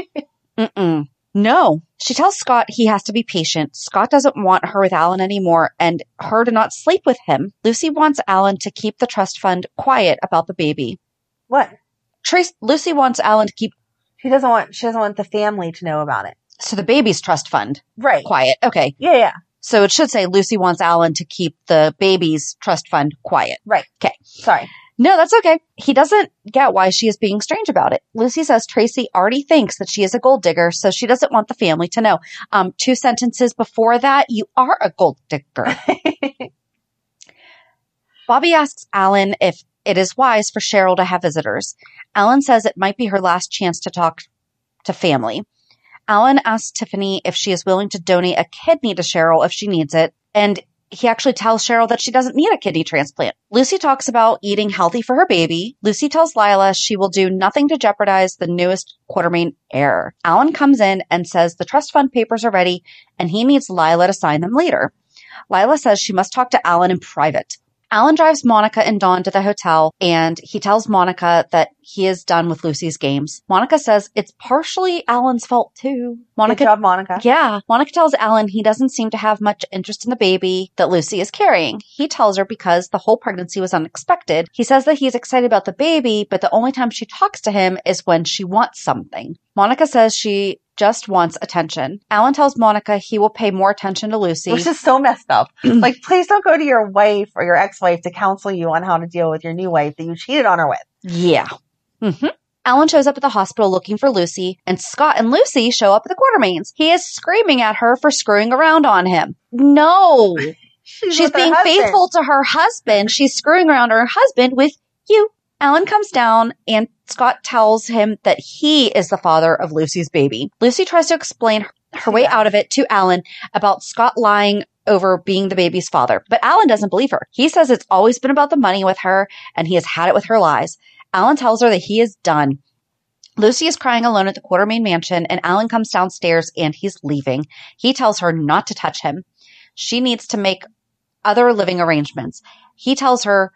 Mm-mm. No. She tells Scott he has to be patient. Scott doesn't want her with Alan anymore and her to not sleep with him. Lucy wants Alan to keep the trust fund quiet about the baby. What? Trace, Lucy wants Alan to keep... She doesn't want, she doesn't want the family to know about it. So the baby's trust fund. Right. Quiet. Okay. Yeah, yeah. So it should say Lucy wants Alan to keep the baby's trust fund quiet. Right. Okay. Sorry. No, that's okay. He doesn't get why she is being strange about it. Lucy says Tracy already thinks that she is a gold digger, so she doesn't want the family to know. Um, two sentences before that, you are a gold digger. Bobby asks Alan if it is wise for Cheryl to have visitors. Alan says it might be her last chance to talk to family. Alan asks Tiffany if she is willing to donate a kidney to Cheryl if she needs it, and he actually tells Cheryl that she doesn't need a kidney transplant. Lucy talks about eating healthy for her baby. Lucy tells Lila she will do nothing to jeopardize the newest Quartermaine heir. Alan comes in and says the trust fund papers are ready, and he needs Lila to sign them later. Lila says she must talk to Alan in private. Alan drives Monica and Dawn to the hotel, and he tells Monica that he is done with Lucy's games. Monica says it's partially Alan's fault, too. Monica, Good job, Monica. Yeah. Monica tells Alan he doesn't seem to have much interest in the baby that Lucy is carrying. He tells her because the whole pregnancy was unexpected. He says that he's excited about the baby, but the only time she talks to him is when she wants something. Monica says she just wants attention. Alan tells Monica he will pay more attention to Lucy. Which is so messed up. Like, please don't go to your wife or your ex-wife to counsel you on how to deal with your new wife that you cheated on her with. Yeah. Mm-hmm. Alan shows up at the hospital looking for Lucy, and Scott and Lucy show up at the Quartermains. He is screaming at her for screwing around on him. No. She's, She's being faithful to her husband. She's screwing around her husband with you. Alan comes down, and Scott tells him that he is the father of Lucy's baby. Lucy tries to explain her way out of it to Alan about Scott lying over being the baby's father. But Alan doesn't believe her. He says it's always been about the money with her, and he has had it with her lies. Alan tells her that he is done. Lucy is crying alone at the Quartermain mansion, and Alan comes downstairs, and he's leaving. He tells her not to touch him. She needs to make other living arrangements. He tells her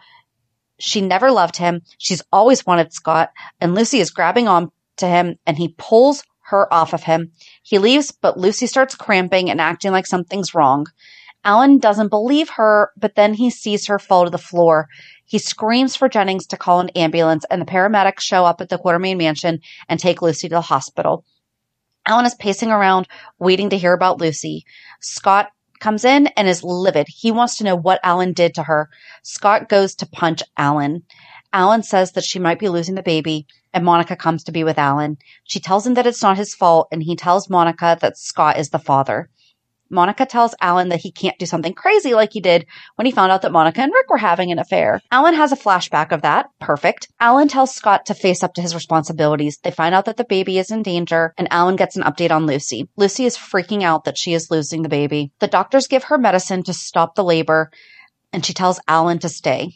she never loved him. She's always wanted Scott, and Lucy is grabbing on to him, and he pulls her off of him. He leaves, but Lucy starts cramping and acting like something's wrong. Alan doesn't believe her, but then he sees her fall to the floor. He screams for Jennings to call an ambulance, and the paramedics show up at the Quartermain mansion and take Lucy to the hospital. Alan is pacing around, waiting to hear about Lucy. Scott comes in and is livid. He wants to know what Alan did to her. Scott goes to punch Alan. Alan says that she might be losing the baby, and Monica comes to be with Alan. She tells him that it's not his fault, and he tells Monica that Scott is the father. Monica tells Alan that he can't do something crazy like he did when he found out that Monica and Rick were having an affair. Alan has a flashback of that. Perfect. Alan tells Scott to face up to his responsibilities. They find out that the baby is in danger, and Alan gets an update on Lucy. Lucy is freaking out that she is losing the baby. The doctors give her medicine to stop the labor, and she tells Alan to stay.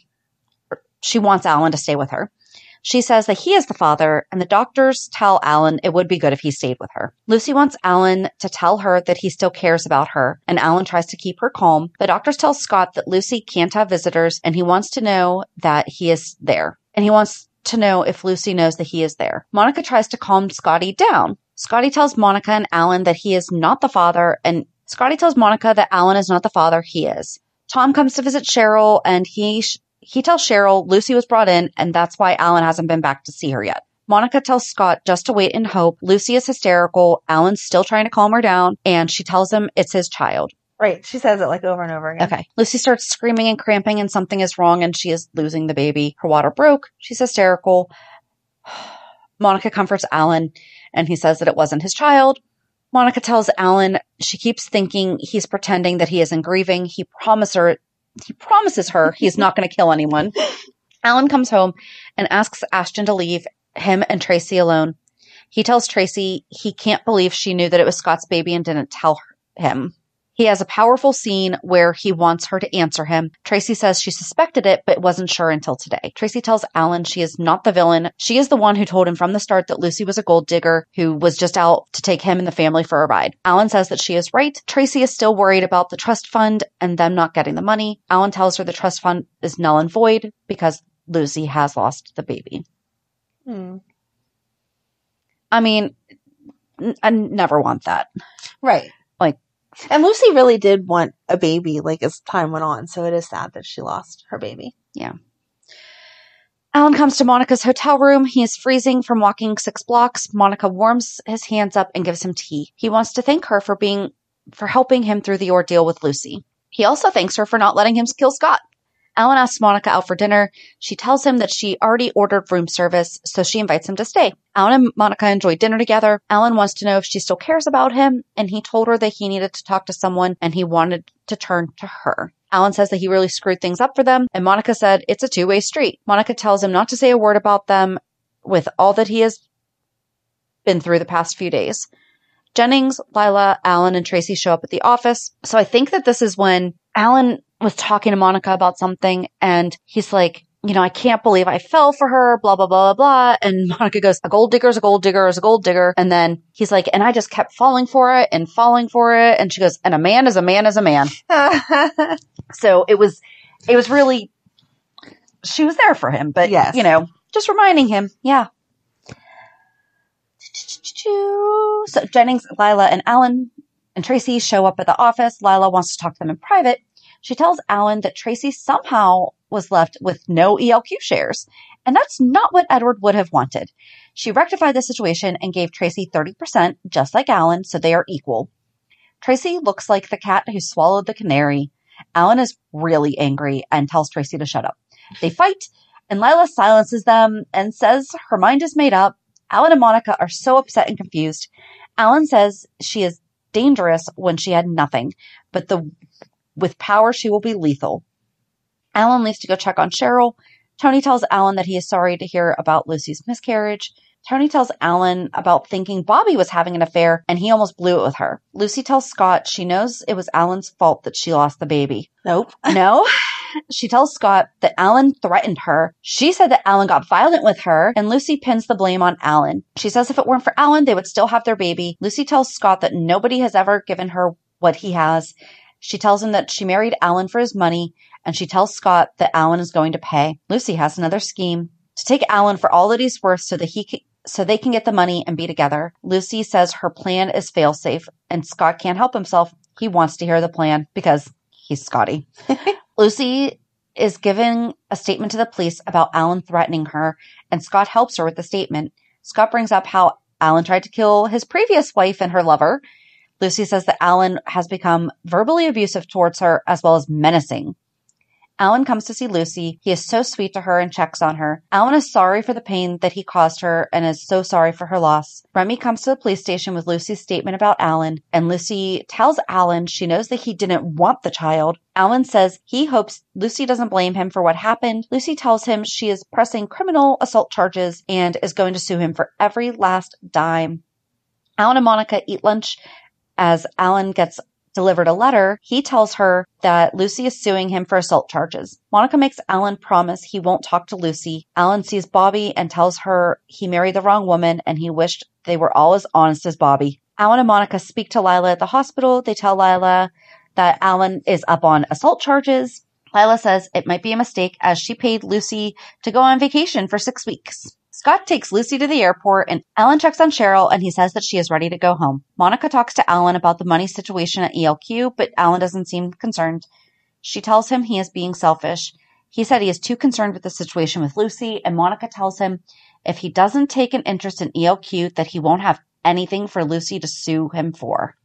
She wants Alan to stay with her. She says that he is the father, and the doctors tell Alan it would be good if he stayed with her. Lucy wants Alan to tell her that he still cares about her, and Alan tries to keep her calm. The doctors tell Scott that Lucy can't have visitors, and he wants to know that he is there. And he wants to know if Lucy knows that he is there. Monica tries to calm Scotty down. Scotty tells Monica and Alan that he is not the father, and Scotty tells Monica that Alan is not the father, he is. Tom comes to visit Cheryl, and he... Sh- He tells Cheryl Lucy was brought in, and that's why Alan hasn't been back to see her yet. Monica tells Scott just to wait and hope. Lucy is hysterical. Alan's still trying to calm her down, and she tells him it's his child. Right. She says it like over and over again. Okay. Lucy starts screaming and cramping, and something is wrong, and she is losing the baby. Her water broke. She's hysterical. Monica comforts Alan, and he says that it wasn't his child. Monica tells Alan she keeps thinking he's pretending that he isn't grieving. He promised her He promises her he's not going to kill anyone. Alan comes home and asks Ashton to leave him and Tracy alone. He tells Tracy he can't believe she knew that it was Scott's baby and didn't tell him. He has a powerful scene where he wants her to answer him. Tracy says she suspected it, but wasn't sure until today. Tracy tells Alan she is not the villain. She is the one who told him from the start that Lucy was a gold digger who was just out to take him and the family for a ride. Alan says that she is right. Tracy is still worried about the trust fund and them not getting the money. Alan tells her the trust fund is null and void because Lucy has lost the baby. Hmm. I mean, n- I never want that. Right. Like, and Lucy really did want a baby, like, as time went on, so it is sad that she lost her baby. Yeah. Alan comes to Monica's hotel room. He is freezing from walking six blocks. Monica warms his hands up and gives him tea. He wants to thank her for being, for helping him through the ordeal with Lucy. He also thanks her for not letting him kill Scott. Alan asks Monica out for dinner. She tells him that she already ordered room service, so she invites him to stay. Alan and Monica enjoy dinner together. Alan wants to know if she still cares about him, and he told her that he needed to talk to someone, and he wanted to turn to her. Alan says that he really screwed things up for them, and Monica said it's a two-way street. Monica tells him not to say a word about them with all that he has been through the past few days. Jennings, Lila, Alan, and Tracy show up at the office. So I think that this is when Alan was talking to Monica about something, and he's like, you know, I can't believe I fell for her, blah, blah, blah, blah, blah. And Monica goes, a gold digger is a gold digger is a gold digger. And then he's like, and I just kept falling for it and falling for it. And she goes, and a man is a man is a man. So it was, it was really she was there for him. But, Yes. you know, just reminding him. Yeah. So Jennings, Lila, and Alan and Tracy show up at the office. Lila wants to talk to them in private. She tells Alan that Tracy somehow was left with no E L Q shares. And that's not what Edward would have wanted. She rectified the situation and gave Tracy thirty percent, just like Alan, so they are equal. Tracy looks like the cat who swallowed the canary. Alan is really angry and tells Tracy to shut up. They fight, and Lila silences them and says her mind is made up. Alan and Monica are so upset and confused. Alan says she is dangerous when she had nothing, but the with power she will be lethal. Alan leaves to go check on Cheryl. Tony tells Alan that he is sorry to hear about Lucy's miscarriage. Tony tells Alan about thinking Bobby was having an affair and he almost blew it with her. Lucy tells Scott she knows it was Alan's fault that she lost the baby. Nope. No. She tells Scott that Alan threatened her. She said that Alan got violent with her, and Lucy pins the blame on Alan. She says if it weren't for Alan, they would still have their baby. Lucy tells Scott that nobody has ever given her what he has. She tells him that she married Alan for his money, and she tells Scott that Alan is going to pay. Lucy has another scheme to take Alan for all that he's worth so that he can, so they can get the money and be together. Lucy says her plan is failsafe, and Scott can't help himself. He wants to hear the plan because he's Scotty. Lucy is giving a statement to the police about Alan threatening her, and Scott helps her with the statement. Scott brings up how Alan tried to kill his previous wife and her lover. Lucy says that Alan has become verbally abusive towards her as well as menacing. Alan comes to see Lucy. He is so sweet to her and checks on her. Alan is sorry for the pain that he caused her and is so sorry for her loss. Remy comes to the police station with Lucy's statement about Alan, and Lucy tells Alan she knows that he didn't want the child. Alan says he hopes Lucy doesn't blame him for what happened. Lucy tells him she is pressing criminal assault charges and is going to sue him for every last dime. Alan and Monica eat lunch. As Alan gets delivered a letter, he tells her that Lucy is suing him for assault charges. Monica makes Alan promise he won't talk to Lucy. Alan sees Bobby and tells her he married the wrong woman and he wished they were all as honest as Bobby. Alan and Monica speak to Lila at the hospital. They tell Lila that Alan is up on assault charges. Lila says it might be a mistake as she paid Lucy to go on vacation for six weeks. Scott takes Lucy to the airport, and Alan checks on Cheryl, and he says that she is ready to go home. Monica talks to Alan about the money situation at E L Q, but Alan doesn't seem concerned. She tells him he is being selfish. He said he is too concerned with the situation with Lucy, and Monica tells him if he doesn't take an interest in E L Q, that he won't have anything for Lucy to sue him for.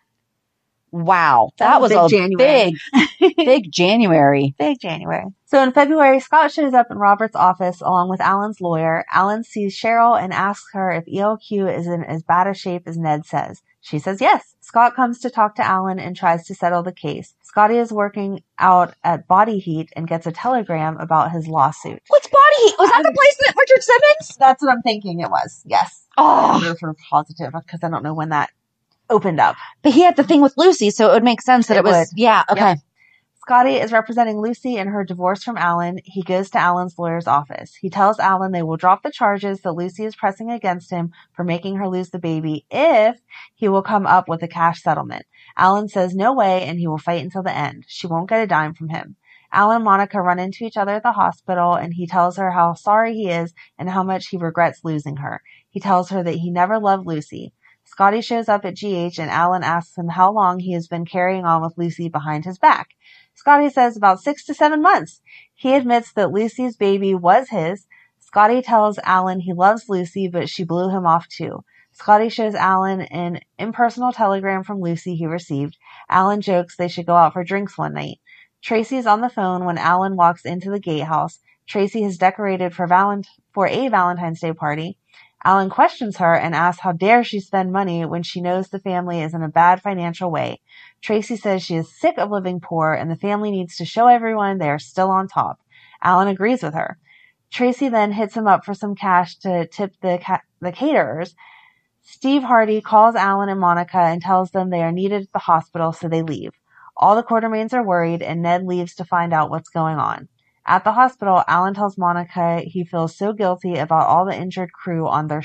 Wow. That, that was, was a January. big, big January. Big January. So in February, Scott shows up in Robert's office along with Alan's lawyer. Alan sees Cheryl and asks her if E L Q is in as bad a shape as Ned says. She says yes. Scott comes to talk to Alan and tries to settle the case. Scotty is working out at Body Heat and gets a telegram about his lawsuit. What's Body Heat? Was that the place that Richard Simmons? That's what I'm thinking it was. Yes. Oh. I'm sort of positive because I don't know when that opened up. But he had the thing with Lucy, so it would make sense that it, it was, would. yeah, okay. Yep. Scotty is representing Lucy in her divorce from Alan. He goes to Alan's lawyer's office. He tells Alan they will drop the charges that Lucy is pressing against him for making her lose the baby if he will come up with a cash settlement. Alan says no way, and he will fight until the end. She won't get a dime from him. Alan and Monica run into each other at the hospital, and he tells her how sorry he is and how much he regrets losing her. He tells her that he never loved Lucy. Scotty shows up at G H, and Alan asks him how long he has been carrying on with Lucy behind his back. Scotty says about six to seven months. He admits that Lucy's baby was his. Scotty tells Alan he loves Lucy, but she blew him off too. Scotty shows Alan an impersonal telegram from Lucy he received. Alan jokes they should go out for drinks one night. Tracy is on the phone when Alan walks into the gatehouse. Tracy has decorated for, Valent- for a Valentine's Day party. Alan questions her and asks how dare she spend money when she knows the family is in a bad financial way. Tracy says she is sick of living poor and the family needs to show everyone they are still on top. Alan agrees with her. Tracy then hits him up for some cash to tip the ca- the caterers. Steve Hardy calls Alan and Monica and tells them they are needed at the hospital, so they leave. All the Quartermains are worried, and Ned leaves to find out what's going on. At the hospital, Alan tells Monica he feels so guilty about all the injured crew on their ship.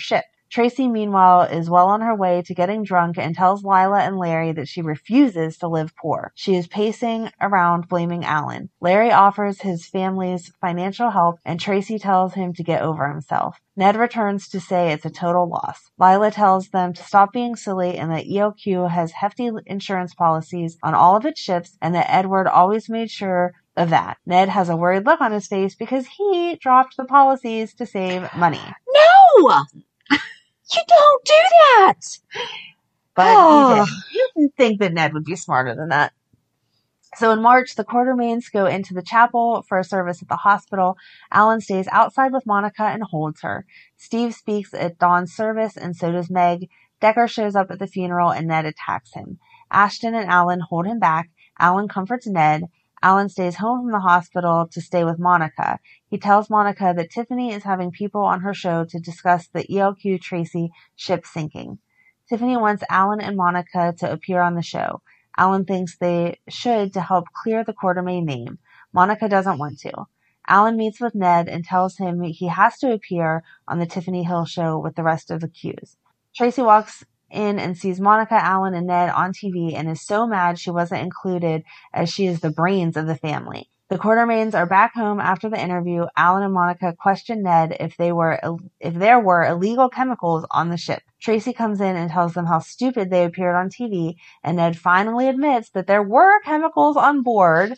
Tracy, meanwhile, is well on her way to getting drunk and tells Lila and Larry that she refuses to live poor. She is pacing around blaming Alan. Larry offers his family's financial help, and Tracy tells him to get over himself. Ned returns to say it's a total loss. Lila tells them to stop being silly and that E L Q has hefty insurance policies on all of its ships and that Edward always made sure of that. Ned has a worried look on his face because he dropped the policies to save money. No! You don't do that! But Oh. he did. You didn't think that Ned would be smarter than that. So in March, the Quartermains go into the chapel for a service at the hospital. Alan stays outside with Monica and holds her. Steve speaks at Dawn's service, and so does Meg. Decker shows up at the funeral, and Ned attacks him. Ashton and Alan hold him back. Alan comforts Ned. Alan stays home from the hospital to stay with Monica. He tells Monica that Tiffany is having people on her show to discuss the E L Q Tracy ship sinking. Tiffany wants Alan and Monica to appear on the show. Alan thinks they should to help clear the Quartermain name. Monica doesn't want to. Alan meets with Ned and tells him he has to appear on the Tiffany Hill show with the rest of the Qs. Tracy walks in and sees Monica, Alan, and Ned on T V and is so mad she wasn't included as she is the brains of the family. The Quartermains are back home after the interview. Alan and Monica question Ned if they were if there were illegal chemicals on the ship. Tracy comes in and tells them how stupid they appeared on T V, and Ned finally admits that there were chemicals on board.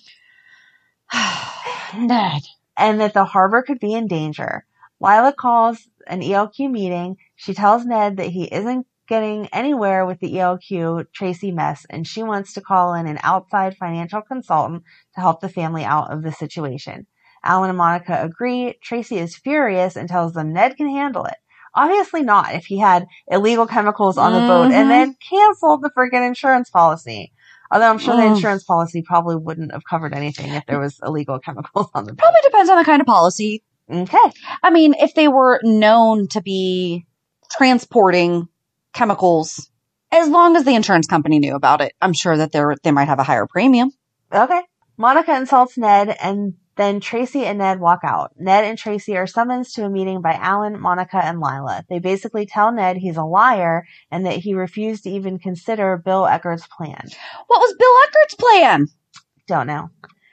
Ned. And that the harbor could be in danger. Lila calls an E L Q meeting. She tells Ned that he isn't getting anywhere with the E L Q Tracy mess, and she wants to call in an outside financial consultant to help the family out of the situation. Alan and Monica agree. Tracy is furious and tells them Ned can handle it. Obviously not if he had illegal chemicals on the Mm-hmm. boat and then canceled the friggin' insurance policy. Although I'm sure the Mm. insurance policy probably wouldn't have covered anything if there was illegal chemicals on the boat. Probably depends on the kind of policy. Okay. I mean, if they were known to be transporting chemicals, as long as the insurance company knew about it, I'm sure that they they might have a higher premium. Okay. Monica insults Ned, and then Tracy and Ned walk out. Ned and Tracy are summoned to a meeting by Alan, Monica, and Lila. They basically tell Ned he's a liar and that he refused to even consider Bill Eckert's plan. What was Bill Eckert's plan? Don't know.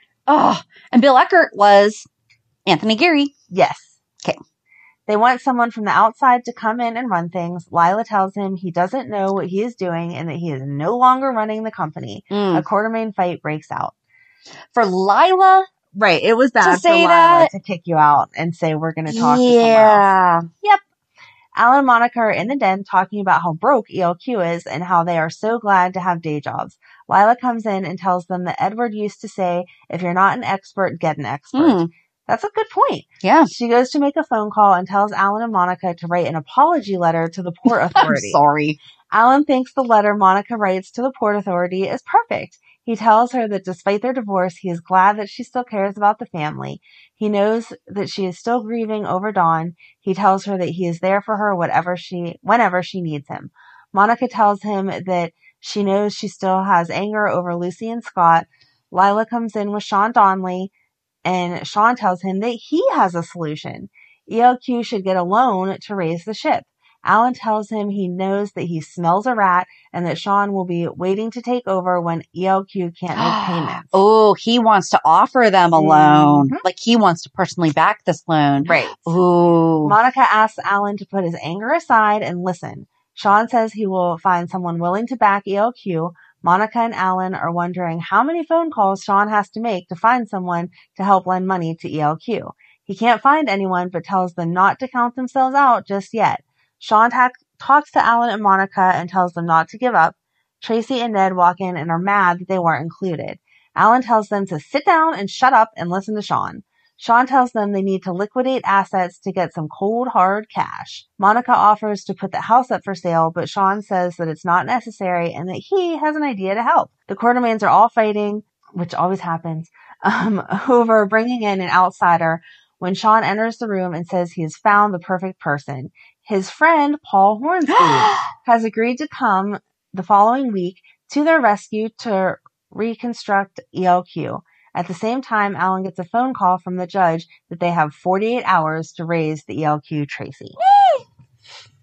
Oh, and Bill Eckert was Anthony Geary. Yes. Okay. They want someone from the outside to come in and run things. Lila tells him he doesn't know what he is doing and that he is no longer running the company. Mm. A Quartermain fight breaks out. For Lila, Right. It was bad To for say Lila that- to kick you out and say we're going to talk to someone else. yeah. Yep. Alan and Monica are in the den talking about how broke E L Q is and how they are so glad to have day jobs. Lila comes in and tells them that Edward used to say, if you're not an expert, get an expert. Mm. That's a good point. Yeah. She goes to make a phone call and tells Alan and Monica to write an apology letter to the Port I'm Authority. sorry. Alan thinks the letter Monica writes to the Port Authority is perfect. He tells her that despite their divorce, he is glad that she still cares about the family. He knows that she is still grieving over Dawn. He tells her that he is there for her whatever she, whenever she needs him. Monica tells him that she knows she still has anger over Lucy and Scott. Lila comes in with Sean Donnelly, and Sean tells him that he has a solution. E L Q should get a loan to raise the ship. Alan tells him he knows that he smells a rat and that Sean will be waiting to take over when E L Q can't make payments. Oh, he wants to offer them a loan. Mhm. Like he wants to personally back this loan. Right. Ooh. Monica asks Alan to put his anger aside and listen. Sean says he will find someone willing to back E L Q. Monica and Alan are wondering how many phone calls Sean has to make to find someone to help lend money to E L Q. He can't find anyone but tells them not to count themselves out just yet. Sean ta- talks to Alan and Monica and tells them not to give up. Tracy and Ned walk in and are mad that they weren't included. Alan tells them to sit down and shut up and listen to Sean. Sean tells them they need to liquidate assets to get some cold, hard cash. Monica offers to put the house up for sale, but Sean says that it's not necessary and that he has an idea to help. The Quartermains are all fighting, which always happens, um, over bringing in an outsider when Sean enters the room and says he has found the perfect person. His friend, Paul Hornsby, has agreed to come the following week to their rescue to reconstruct E L Q. At the same time, Alan gets a phone call from the judge that they have forty-eight hours to raise the E L Q Tracy.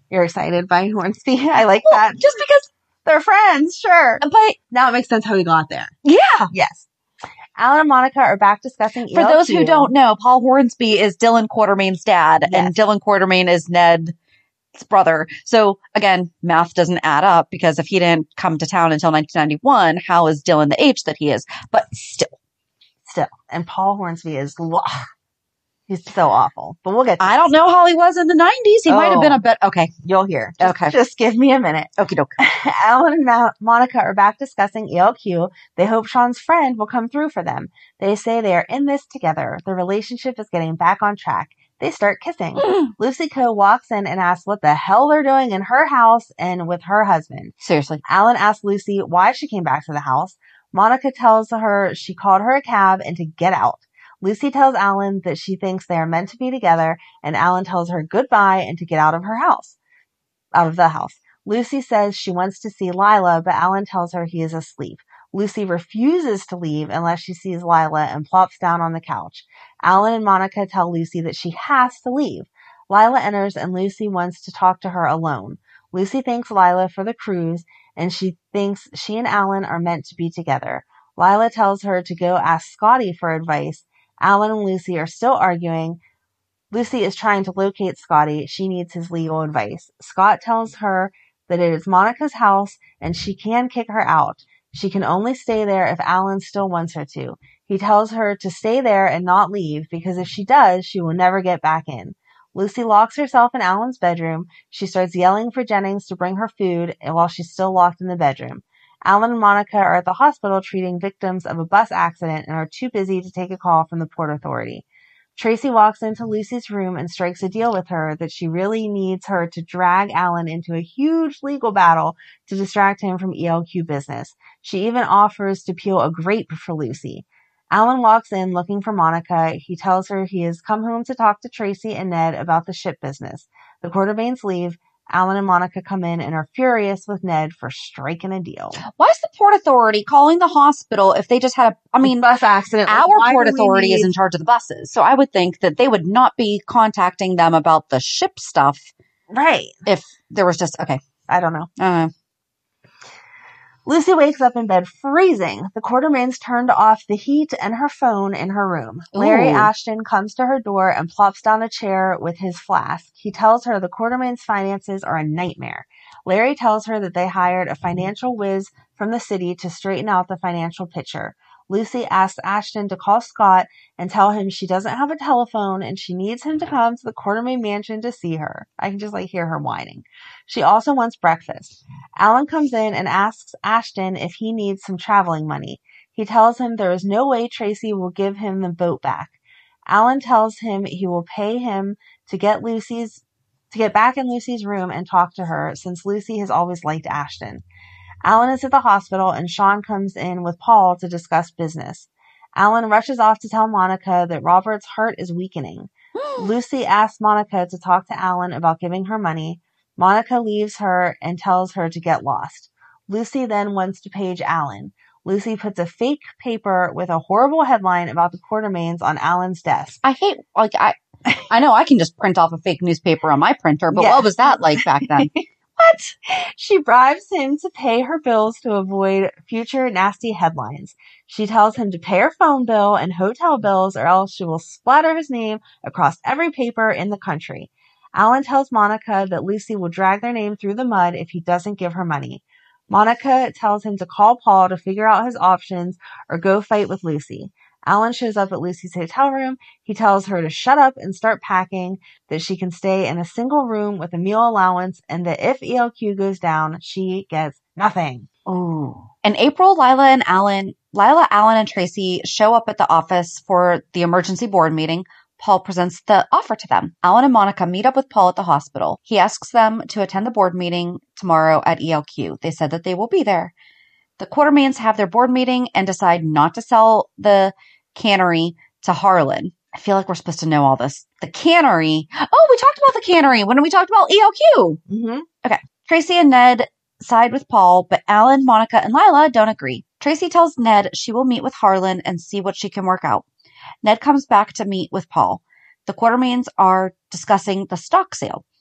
You're excited by Hornsby? I like Well, that. just because They're friends, sure. But Now it makes sense how we got there. yeah. Yes. Alan and Monica are back discussing For E L Q. those who don't know, Paul Hornsby is Dylan Quartermain's dad, Yes. and Dylan Quartermain is Ned's brother. So again, math doesn't add up because if he didn't come to town until nineteen ninety-one, how is Dylan the age that he is? But still. Still. And Paul Hornsby is, he's so awful. But we'll get to I don't know how he was in the nineties. He might have Oh. been a bit. Okay. You'll hear. Just, Okay. Just give me a minute. Okie doke. Alan and Ma- Monica are back discussing E L Q. They hope Sean's friend will come through for them. They say they are in this together. Their relationship is getting back on track. They start kissing. Lucy Coe walks in and asks what the hell they're doing in her house and with her husband. Seriously. Alan asks Lucy why she came back to the house. Monica tells her she called her a cab and to get out. Lucy tells Alan that she thinks they are meant to be together, and Alan tells her goodbye and to get out of her house, out of the house. Lucy says she wants to see Lila, but Alan tells her he is asleep. Lucy refuses to leave unless she sees Lila and plops down on the couch. Alan and Monica tell Lucy that she has to leave. Lila enters and Lucy wants to talk to her alone. Lucy thanks Lila for the cruise, and she thinks she and Alan are meant to be together. Lila tells her to go ask Scotty for advice. Alan and Lucy are still arguing. Lucy is trying to locate Scotty. She needs his legal advice. Scott tells her that it is Monica's house and she can kick her out. She can only stay there if Alan still wants her to. He tells her to stay there and not leave because if she does, she will never get back in. Lucy locks herself in Alan's bedroom. She starts yelling for Jennings to bring her food while she's still locked in the bedroom. Alan and Monica are at the hospital treating victims of a bus accident and are too busy to take a call from the Port Authority. Tracy walks into Lucy's room and strikes a deal with her that she really needs her to drag Alan into a huge legal battle to distract him from E L Q business. She even offers to peel a grape for Lucy. Alan walks in looking for Monica. He tells her he has come home to talk to Tracy and Ned about the ship business. The Quartermains leave. Alan and Monica come in and are furious with Ned for striking a deal. Why is the Port Authority calling the hospital if they just had a, I mean, bus accident. our Like, why Port do we Authority is need- in charge of the buses. So I would think that they would not be contacting them about the ship stuff Right. if there was just, okay. I don't know. Uh, Lucy wakes up in bed freezing. The Quartermains turned off the heat and her phone in her room. Larry Ooh. Ashton comes to her door and plops down a chair with his flask. He tells her the Quartermains' finances are a nightmare. Larry tells her that they hired a financial whiz from the city to straighten out the financial picture. Lucy asks Ashton to call Scott and tell him she doesn't have a telephone and she needs him to come to the Quartermain mansion to see her. I can just like hear her whining. She also wants breakfast. Alan comes in and asks Ashton if he needs some traveling money. He tells him there is no way Tracy will give him the boat back. Alan tells him he will pay him to get Lucy's to get back in Lucy's room and talk to her since Lucy has always liked Ashton. Alan is at the hospital and Sean comes in with Paul to discuss business. Alan rushes off to tell Monica that Robert's heart is weakening. Lucy asks Monica to talk to Alan about giving her money. Monica leaves her and tells her to get lost. Lucy then wants to page Alan. Lucy puts a fake paper with a horrible headline about the Quartermains on Alan's desk. I hate, like, I, I know I can just print off a fake newspaper on my printer, but Yeah. what was that like back then? What? She bribes him to pay her bills to avoid future nasty headlines. She tells him to pay her phone bill and hotel bills or else she will splatter his name across every paper in the country. Alan tells Monica that Lucy will drag their name through the mud if he doesn't give her money. Monica tells him to call Paul to figure out his options or go fight with Lucy. Alan shows up at Lucy's hotel room. He tells her to shut up and start packing, that she can stay in a single room with a meal allowance, and that if E L Q goes down, she gets nothing. Ooh. In April, Lila and Alan, Lila, Alan, and Tracy show up at the office for the emergency board meeting. Paul presents the offer to them. Alan and Monica meet up with Paul at the hospital. He asks them to attend the board meeting tomorrow at E L Q. They said that they will be there. The Quartermains have their board meeting and decide not to sell the cannery to Harlan. I feel like we're supposed to know all this. The cannery. Oh, we talked about the cannery when we talked about E L Q. Mm-hmm. Okay. Tracy and Ned side with Paul, but Alan, Monica, and Lila don't agree. Tracy tells Ned she will meet with Harlan and see what she can work out. Ned comes back to meet with Paul. The Quartermains are discussing the stock sale.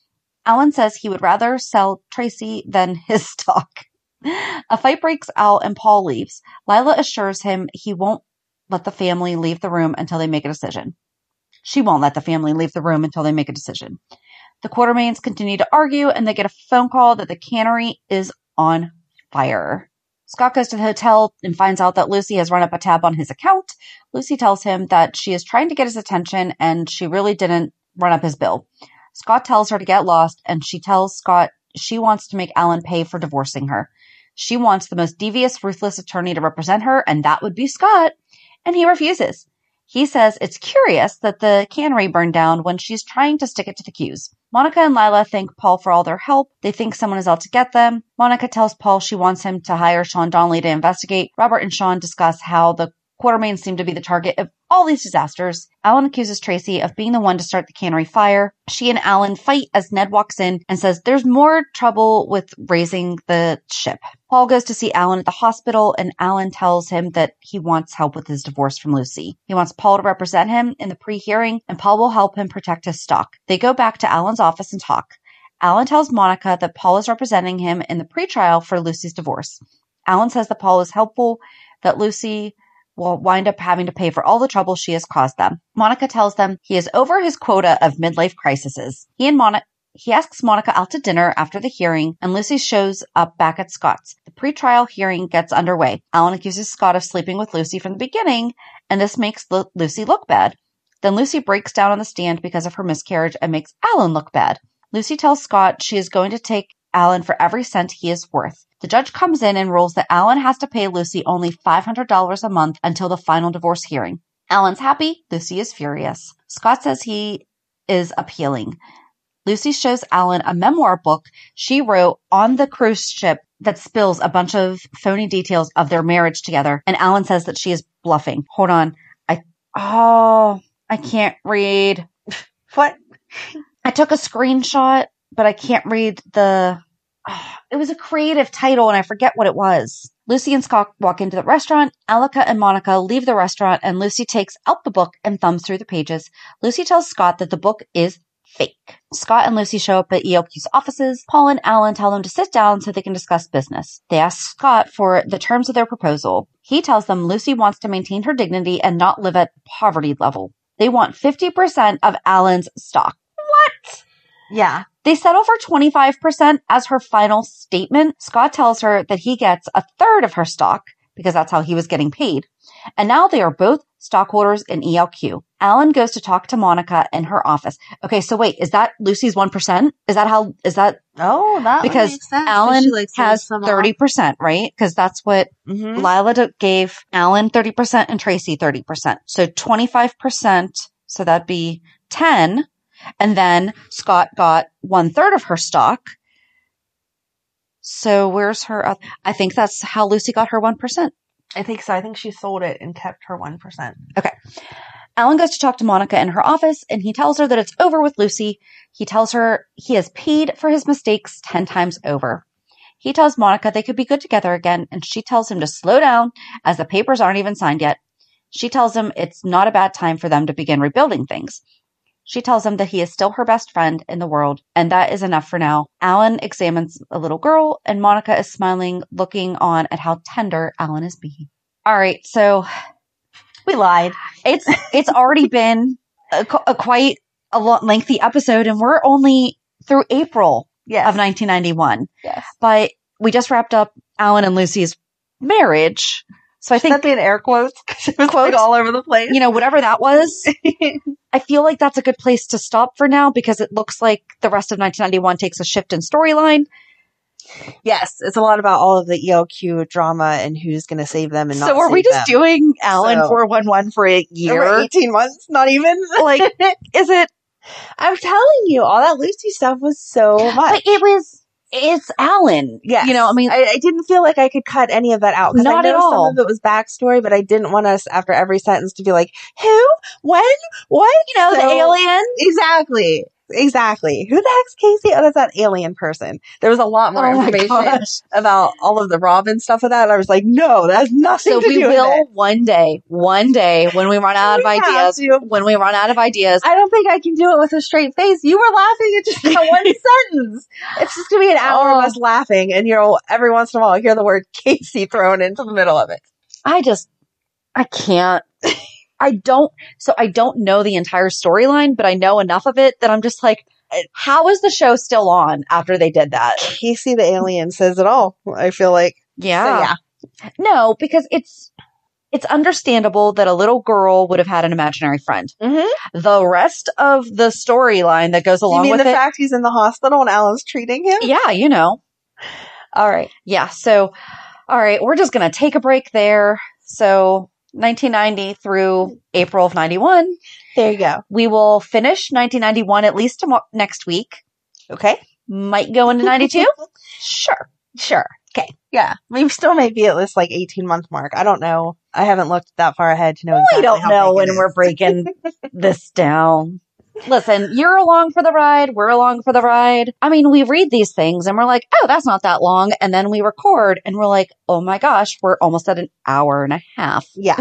Alan says he would rather sell Tracy than his stock. A fight breaks out and Paul leaves. Lila assures him he won't let the family leave the room until they make a decision. She won't let the family leave the room until they make a decision. The Quartermains continue to argue, and they get a phone call that the cannery is on fire. Scott goes to the hotel and finds out that Lucy has run up a tab on his account. Lucy tells him that she is trying to get his attention, and she really didn't run up his bill. Scott tells her to get lost, and she tells Scott she wants to make Alan pay for divorcing her. She wants the most devious, ruthless attorney to represent her, and that would be Scott. And he refuses. He says it's curious that the cannery burned down when she's trying to stick it to the Qs. Monica and Lila thank Paul for all their help. They think someone is out to get them. Monica tells Paul she wants him to hire Sean Donnelly to investigate. Robert and Sean discuss how the Quartermains seem to be the target of all these disasters. Alan accuses Tracy of being the one to start the cannery fire. She and Alan fight as Ned walks in and says there's more trouble with raising the ship. Paul goes to see Alan at the hospital, and Alan tells him that he wants help with his divorce from Lucy. He wants Paul to represent him in the pre-hearing, and Paul will help him protect his stock. They go back to Alan's office and talk. Alan tells Monica that Paul is representing him in the pre-trial for Lucy's divorce. Alan says that Paul is helpful, that Lucy will wind up having to pay for all the trouble she has caused them. Monica tells them he is over his quota of midlife crises. He and Monica He asks Monica out to dinner after the hearing, and Lucy shows up back at Scott's. The pretrial hearing gets underway. Alan accuses Scott of sleeping with Lucy from the beginning, and this makes Lu- Lucy look bad. Then Lucy breaks down on the stand because of her miscarriage and makes Alan look bad. Lucy tells Scott she is going to take Alan for every cent he is worth. The judge comes in and rules that Alan has to pay Lucy only five hundred dollars a month until the final divorce hearing. Alan's happy. Lucy is furious. Scott says he is appealing. Lucy shows Alan a memoir book she wrote on the cruise ship that spills a bunch of phony details of their marriage together. And Alan says that she is bluffing. Hold on. I, oh, I can't read. What? I took a screenshot, but I can't read the, oh, it was a creative title and I forget what it was. Lucy and Scott walk into the restaurant. Alika and Monica leave the restaurant, and Lucy takes out the book and thumbs through the pages. Lucy tells Scott that the book is fake. Scott and Lucy show up at E L Q's offices. Paul and Alan tell them to sit down so they can discuss business. They ask Scott for the terms of their proposal. He tells them Lucy wants to maintain her dignity and not live at poverty level. They want fifty percent of Alan's stock. What? Yeah. They settle for twenty-five percent as her final statement. Scott tells her that he gets a third of her stock because that's how he was getting paid. And now they are both stockholders in E L Q. Alan goes to talk to Monica in her office. Okay, so wait, is that Lucy's one percent? Is that how, is that? Oh, that because makes sense. Alan She, like, has saves some thirty percent, right? Because that's what Mm-hmm. Lila d- gave Alan thirty percent and Tracy thirty percent. So twenty-five percent, so that'd be ten. And then Scott got one third of her stock. So where's her? Uh, I think that's how Lucy got her one percent. I think so. I think she sold it and kept her one percent. Okay. Alan goes to talk to Monica in her office, and he tells her that it's over with Lucy. He tells her he has paid for his mistakes ten times over. He tells Monica they could be good together again, and she tells him to slow down as the papers aren't even signed yet. She tells him it's not a bad time for them to begin rebuilding things. She tells him that he is still her best friend in the world, and that is enough for now. Alan examines a little girl, and Monica is smiling, looking on at how tender Alan is being. All right, so We lied. it's it's already been a, a quite a long, lengthy episode, and we're only through April Yes. of nineteen ninety-one. Yes. But we just wrapped up Alan and Lucy's marriage, so I think That'd be in air quotes because it was Quotes? like all over the place. you know whatever that was. I feel like that's a good place to stop for now because it looks like the rest of nineteen ninety-one takes a shift in storyline. Yes, it's a lot about all of the E L Q drama and who's going to save them and not So are save we just them. doing Alan So- four one one for a Over year? eighteen months? Not even. Like, is it? I'm telling you, all that Lucy stuff was so much. But it was. It's Alan. Yes. You know, I mean, I, I didn't feel like I could cut any of that out. 'Cause Not I know at all. Some of it was backstory, but I didn't want us after every sentence to be like, who, when, what? you know, the So- alien. Exactly. exactly. Who the heck's Casey? Oh, that's that alien person. There was a lot more Oh my information gosh. about all of the Robin stuff with that. And I was like, no, that has nothing So to we do with will it. one day, one day when we run out of We have ideas, to. when we run out of ideas. I don't think I can do it with a straight face. You were laughing at just that one sentence. It's just going to be an hour Oh. of us laughing, and you'll every once in a while hear the word Casey thrown into the middle of it. I just, I can't. I don't, so I don't know the entire storyline, but I know enough of it that I'm just like, how is the show still on after they did that? Casey the alien says it all, I feel like. Yeah. So, yeah. No, because it's, it's understandable that a little girl would have had an imaginary friend. Mm-hmm. The rest of the storyline that goes You along mean with the it. fact he's in the hospital and Alan's treating him? Yeah, you know. All right. Yeah. So, all right, we're just going to take a break there. So nineteen ninety through April of ninety-one. There you go. We will finish nineteen ninety-one at least tomorrow, next week. Okay. Might go into ninety-two. Sure. Sure. Okay. Yeah. We still may be at this like eighteen month mark. I don't know. I haven't looked that far ahead to know exactly We don't how know big when it is. we're breaking this down. Listen, you're along for the ride. We're along for the ride. I mean, we read these things and we're like, oh, that's not that long. And then we record and we're like, oh my gosh, we're almost at an hour and a half. Yeah.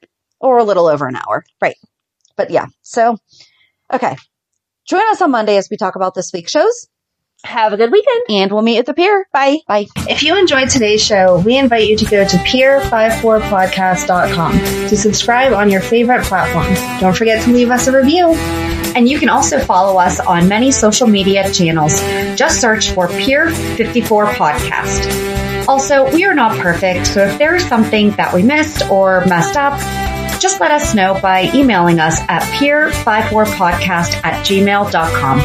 Or a little over an hour. Right. But yeah. So, okay. Join us on Monday as we talk about this week's shows. Have a good weekend. And we'll meet at the pier. Bye. Bye. If you enjoyed today's show, we invite you to go to peer fifty-four podcast dot com to subscribe on your favorite platform. Don't forget to leave us a review. And you can also follow us on many social media channels. Just search for Peer fifty-four Podcast. Also, we are not perfect, so if there is something that we missed or messed up, just let us know by emailing us at peer fifty-four podcast at gmail dot com.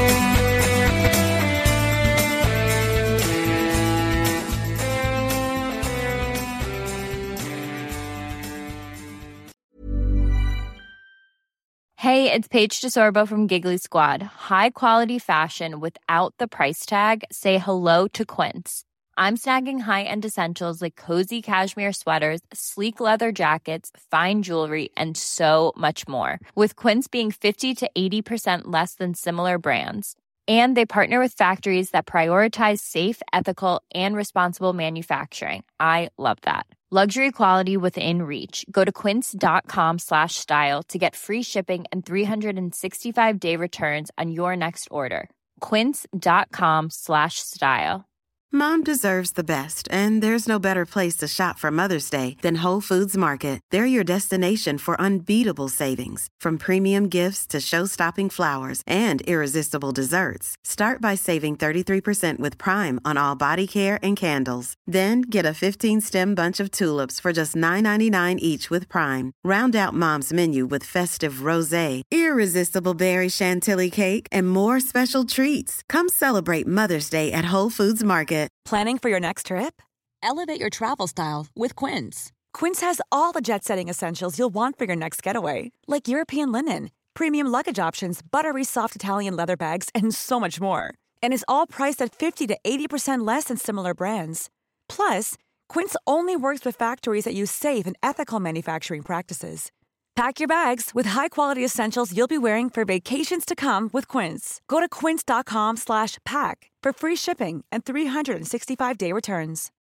Hey, it's Paige DeSorbo from Giggly Squad. High quality fashion without the price tag. Say hello to Quince. I'm snagging high-end essentials like cozy cashmere sweaters, sleek leather jackets, fine jewelry, and so much more. With Quince being fifty to eighty percent less than similar brands. And they partner with factories that prioritize safe, ethical, and responsible manufacturing. I love that. Luxury quality within reach. Go to quince.com slash style to get free shipping and three sixty-five day returns on your next order. Quince.com slash style. Mom deserves the best, and there's no better place to shop for Mother's Day than Whole Foods Market. They're your destination for unbeatable savings, from premium gifts to show-stopping flowers and irresistible desserts. Start by saving thirty-three percent with Prime on all body care and candles. Then get a fifteen-stem bunch of tulips for just nine ninety-nine each with Prime. Round out Mom's menu with festive rosé, irresistible berry chantilly cake, and more special treats. Come celebrate Mother's Day at Whole Foods Market. Planning for your next trip? Elevate your travel style with Quince. Quince has all the jet-setting essentials you'll want for your next getaway, like European linen, premium luggage options, buttery soft Italian leather bags, and so much more. And is all priced at fifty to eighty percent less than similar brands. Plus, Quince only works with factories that use safe and ethical manufacturing practices. Pack your bags with high-quality essentials you'll be wearing for vacations to come with Quince. Go to quince.com slash pack for free shipping and three sixty-five day returns.